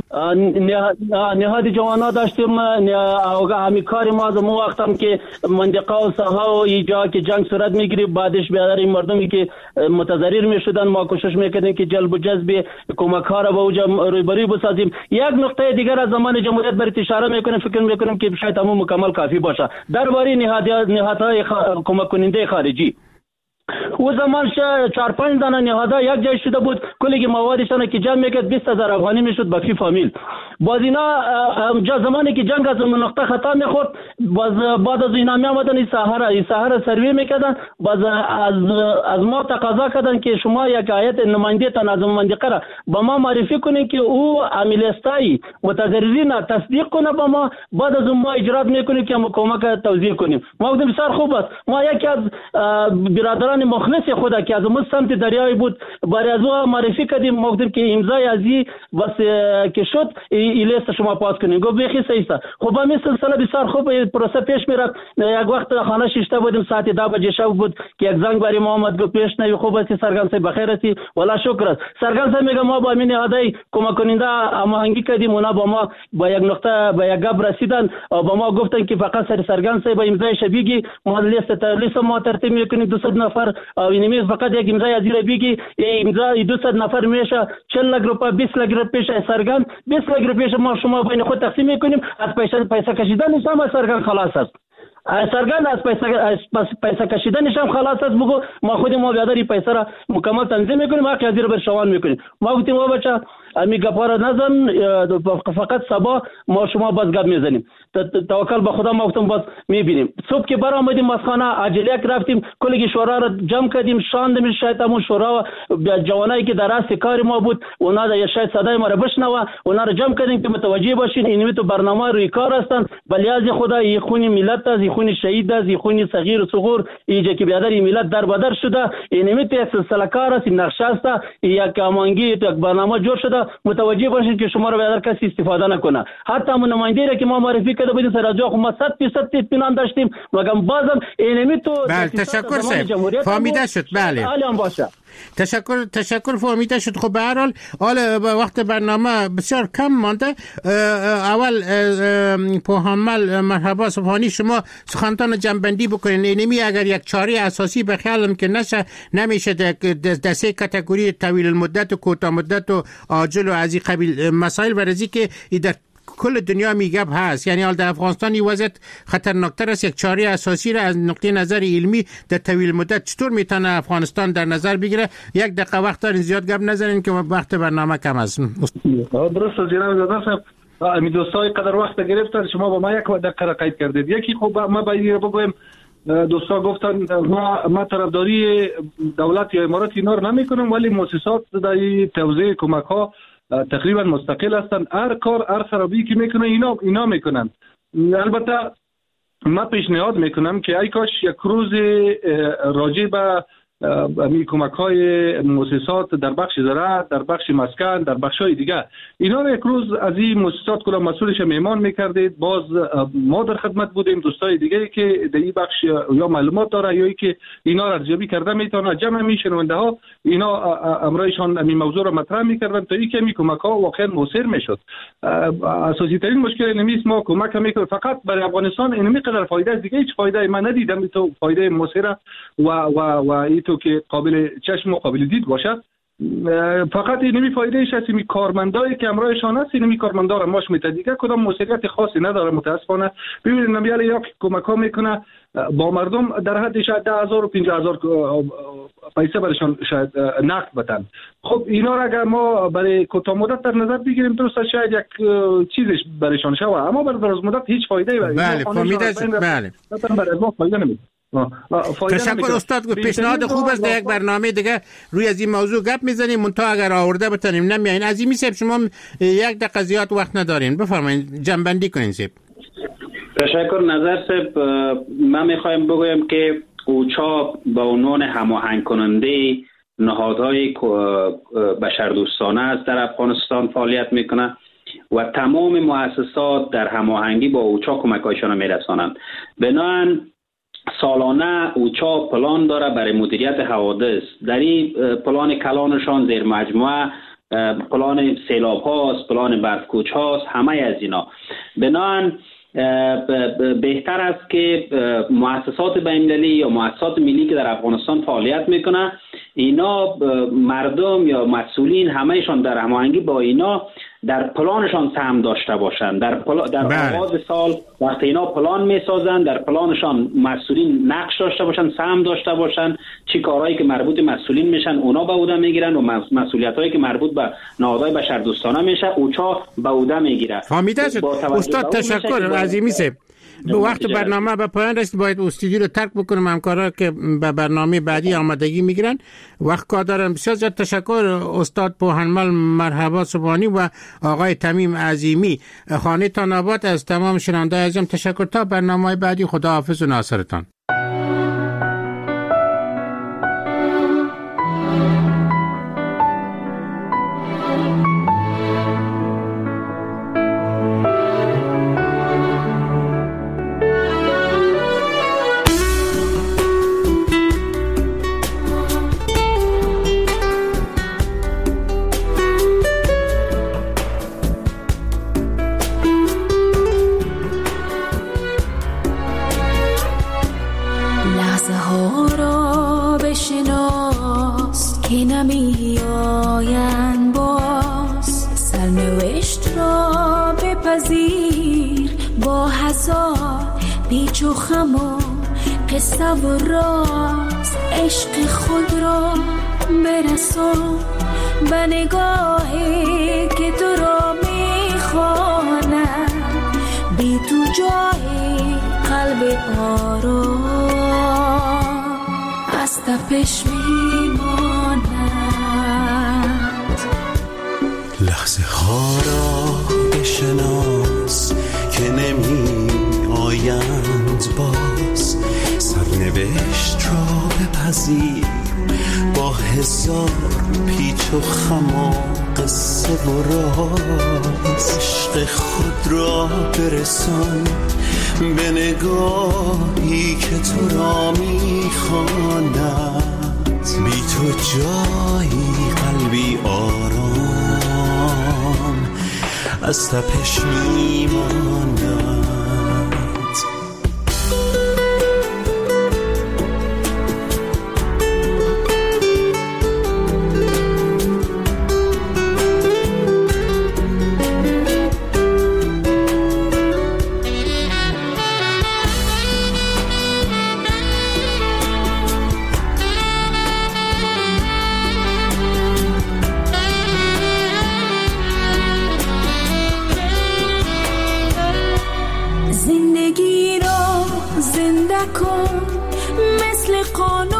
نهاد جوانا داشتیم همی کار ما از اون وقت هم که منطقه و ساحه و اینجا که جنگ صورت میگیری بعدش بیادر این مردمی که متضرر میشدن ما کوشش میکردیم که جلب و جذب کمک ها را به اوجا روبروی بسازیم. یک نقطه دیگر از زمان جمهوریت بر اشاره میکنیم فکر میکنیم که شاید همون مکمل کافی باشه درباره نهادهای کمک کننده خارجی. او زمان چهار پنج دانه نهادها یک جای شده بود کلی موادشان که جمع میکرد بیست هزار افغانی میشد با فی فامیل. باز اینا زمانی که جنگ از اون نقطه خطا میخورد باز بعد از اینا میامدن این ساحه این ساحه سروی میکردن باز از از ما تقاضا کردن که شما یک هیئت نماینده تان از منطقه را با ما معرفی کنین که او عاملستای متضررین تصدیق کنه با ما بعد از اون ما اجرات میکنیم که ما کمک توزیع کنیم. ما گفتیم بسیار خوب است. ما یکی از برادران مخلص خدا که از اون سمت دریای بود برای از او معرفی کردیم ما گفتیم که امضای ازی بس که شد این لیست شما پاس کنیم. گفت بخی سیست. خب همین سلسله بسیار خوب پروسه پیش میرفت. یک وقت خانه شیشته بودیم ساعت ده بجه شب بود که یک زنگ برای ما آمد گفت پیش نوی خوب است سرگند صاحب بخیر هستی والا شکر است. سرگند صاحب میگه ما با همین نهادهای کمک کننده هماهنگی کردیم اونا با ما با یک نقطه با یک گپ رسیدن و با ما گفتن که فقط سر سرگند صاحب امضای شبیگی ما لیست لیست ما ترتیب میکنیم دویست نفر و اینمی فقط یک امضای از این بگی امضای دویست نفر میشه چهل لک روپیه بیست لک روپیه پیش سرگند بیست لک روپیه ما شما بین خود تقسیم میکنیم از پیسه پیسه کشیدن نظام سرگند خلاص است. سرگند از پیسه از پیسه کشیدنش هم خلاص است. بگو ما خودی ما بیادری پیسه را مکمل تنظیم میکنیم، حق از زیر بر شوان میکنیم. ما گفتیم ما بچه امی گپارا نزن، فقط صبح ما شما باز گپ میزنیم، توکل به خدا. ما گفتم باز میبینیم. صبح که بر آمدیم از خانه عجله رفتیم، کلی شورا را جمع کردیم، شاندیم. شاید همون شورا جوانایی که در راست کار ما بود اونا دا شاید صدای ما را بشنوه، اونا را جمع کردیم که متوجه باشین اینمی تو برنامه روی کار هستند. بلیاز خدا ای خونی ملت است، ای خونی شهید است، ای خونی صغیر و صغور، اینجا که بیادر ملت در بدر شده، اینمی تو یک سلسله کار است، این نقشه است، یک امانگی، یک برنامه جور شده. متوجه باشین که شما را بیادر کسی استفاده نکنه. حتی همون نماینده را که ما معرفی کرده بودیم سر از جا ما صد درصد اطمینان داشتیم، مگر بازم اینمی تو. بله تشکر صاحب، فهمیده شد. بله باشه. تشکر تشکر فهمیده شد. خب به هر حال حالا وقت برنامه بسیار کم مانده. اول پوهنمل مرحبا سبحانی، شما سخنتان جنبندی بکنین. اینمی اگر یک چاره اساسی به خیالم که نشه نمیشه در سه کاتگوری طویل المدت و کوتاه مدت و عاجل و از این قبیل مسائل برزی که در کل دنیا میگه هست. یعنی حال در افغانستان وضعیت خطرناکتر است. یک چاره اساسی را از نقطه نظر علمی در طویل مدت چطور میتونه افغانستان در نظر بگیره؟ یک دقیقه وقت دارین، زیاد گپ نزنین که وقت برنامه کم است. درست جناب زاده صاحب، امی دوستای قدر وقت گرفتن، شما با ما یک دقیقه را قید کردید. یکی خب ما باید بگویم دوستا گفتن ما ما طرفداری دولت یا امارات اینا رو نمیکنیم، ولی مؤسسات در توزیع کمک ها تقریبا مستقل هستند. هر کار هر خرابی که میکنه اینا اینا میکنن. البته من پیشنهاد میکنم که ای کاش یک روز راجع به می کمک های مؤسسات در بخش زراعت، در بخش مسکن، در بخش های دیگه اینا رو یک روز از این مؤسسات کلا مسئولش میمان میکردید. باز ما در خدمت بودیم، دوستای دیگه که در این بخش یا معلومات داره یا که اینا رو ارزیابی کرده میتونه جمع میشنونده ها اینا امرایشان این موضوع رو مطرح میکردن تا اینکه می کمک ها واقعا موثر میشد. اساسی ترین مشکل نمیست ما کمک میکنیم فقط برای افغانستان، این میقدر فایده دیگه هیچ فایده من ندیدم تو فایده موثر و و و ایتو که قابل چشم و قابل دید باشه. فقط اینمی فایده ایش هست می کارمندایی که امرایشان هست، اینمی کارمندا را ماش میته، دیگه کدام موثریت خاصی نداره متاسفانه. ببینید نمیاله یا کمک ها میکنه با مردم در حد شاید ده هزار و پنجاه هزار پیسه برشان شاید نقد بدن. خب اینا را اگر ما برای کوتاه مدت در نظر بگیریم درست شاید یک چیزش برشان شوه، اما برای دراز مدت هیچ فایده ای بله فهمیده شد. بله برای ما فایده نمیده. تشکر استاد. پیشنهاد خوب است در یک برنامه دیگه روی از این موضوع گپ میزنیم، منتها اگر آورده بتونیم نمیاین. عزیمی صاحب شما یک دقیقه زیاد وقت ندارین، بفرمایید جنبندی کنین صاحب. تشکر. نظر صاحب من میخوایم بگویم که اوچا به عنوان هماهنگ کننده نهادهای بشردوستانه است در افغانستان فعالیت میکنه و تمام مؤسسات در هماهنگی با اوچا کمکایشان میرسانند. بنابراین سالانه اوچا پلان داره برای مدیریت حوادث. در این پلان کلانشان زیر مجموعه پلان سیلاب هاست، پلان برفکوچ هاست، همه از اینا. بنابراین بهتر است که مؤسسات بین‌المللی یا مؤسسات ملی که در افغانستان فعالیت میکنه اینا مردم یا مسئولین همهشان در هماهنگی با اینا در پلانشان سهم داشته باشند. در پلا... در آغاز سال وقتی اینا پلان میسازن در پلانشان مسئولین نقش داشته باشند، سهم داشته باشند. چی کارهایی که مربوط مسئولین میشن اونا به عهده میگیرن و مسئولیتایی که مربوط به نهادهای بشردوستانه میشه اوچا به عهده میگیره. فهمیده شد استاد. تشکر عظیمی صاحب. به وقت برنامه به پایان رسید، باید استودیو رو ترک بکنم. همکارا که به برنامه بعدی آمادگی میگیرن وقت کار دارن. بسیار زیاد تشکر استاد پوهنمل مرحبا سبحانی و آقای تمیم عظیمی. خانه تان آباد. از تمام شنوندگان عزیزم تشکر. تا برنامه بعدی خدا حافظ و ناصرتان. پیچ و خم قصه و راز عشق خود را برسان به نگاهی که تو را میخواند بی تو جای قلب آرام از تپش میماند. لحظه ها را بشناس که نمی آیند باز، سرنوشت را بپذیر با هزار پیچ و خم و قصه و راز. عشق خود را برسان به نگاهی که تو را میخواند بی تو جایی قلبی آرام از تپش میماند. زندگی را زنده کن مثل قانون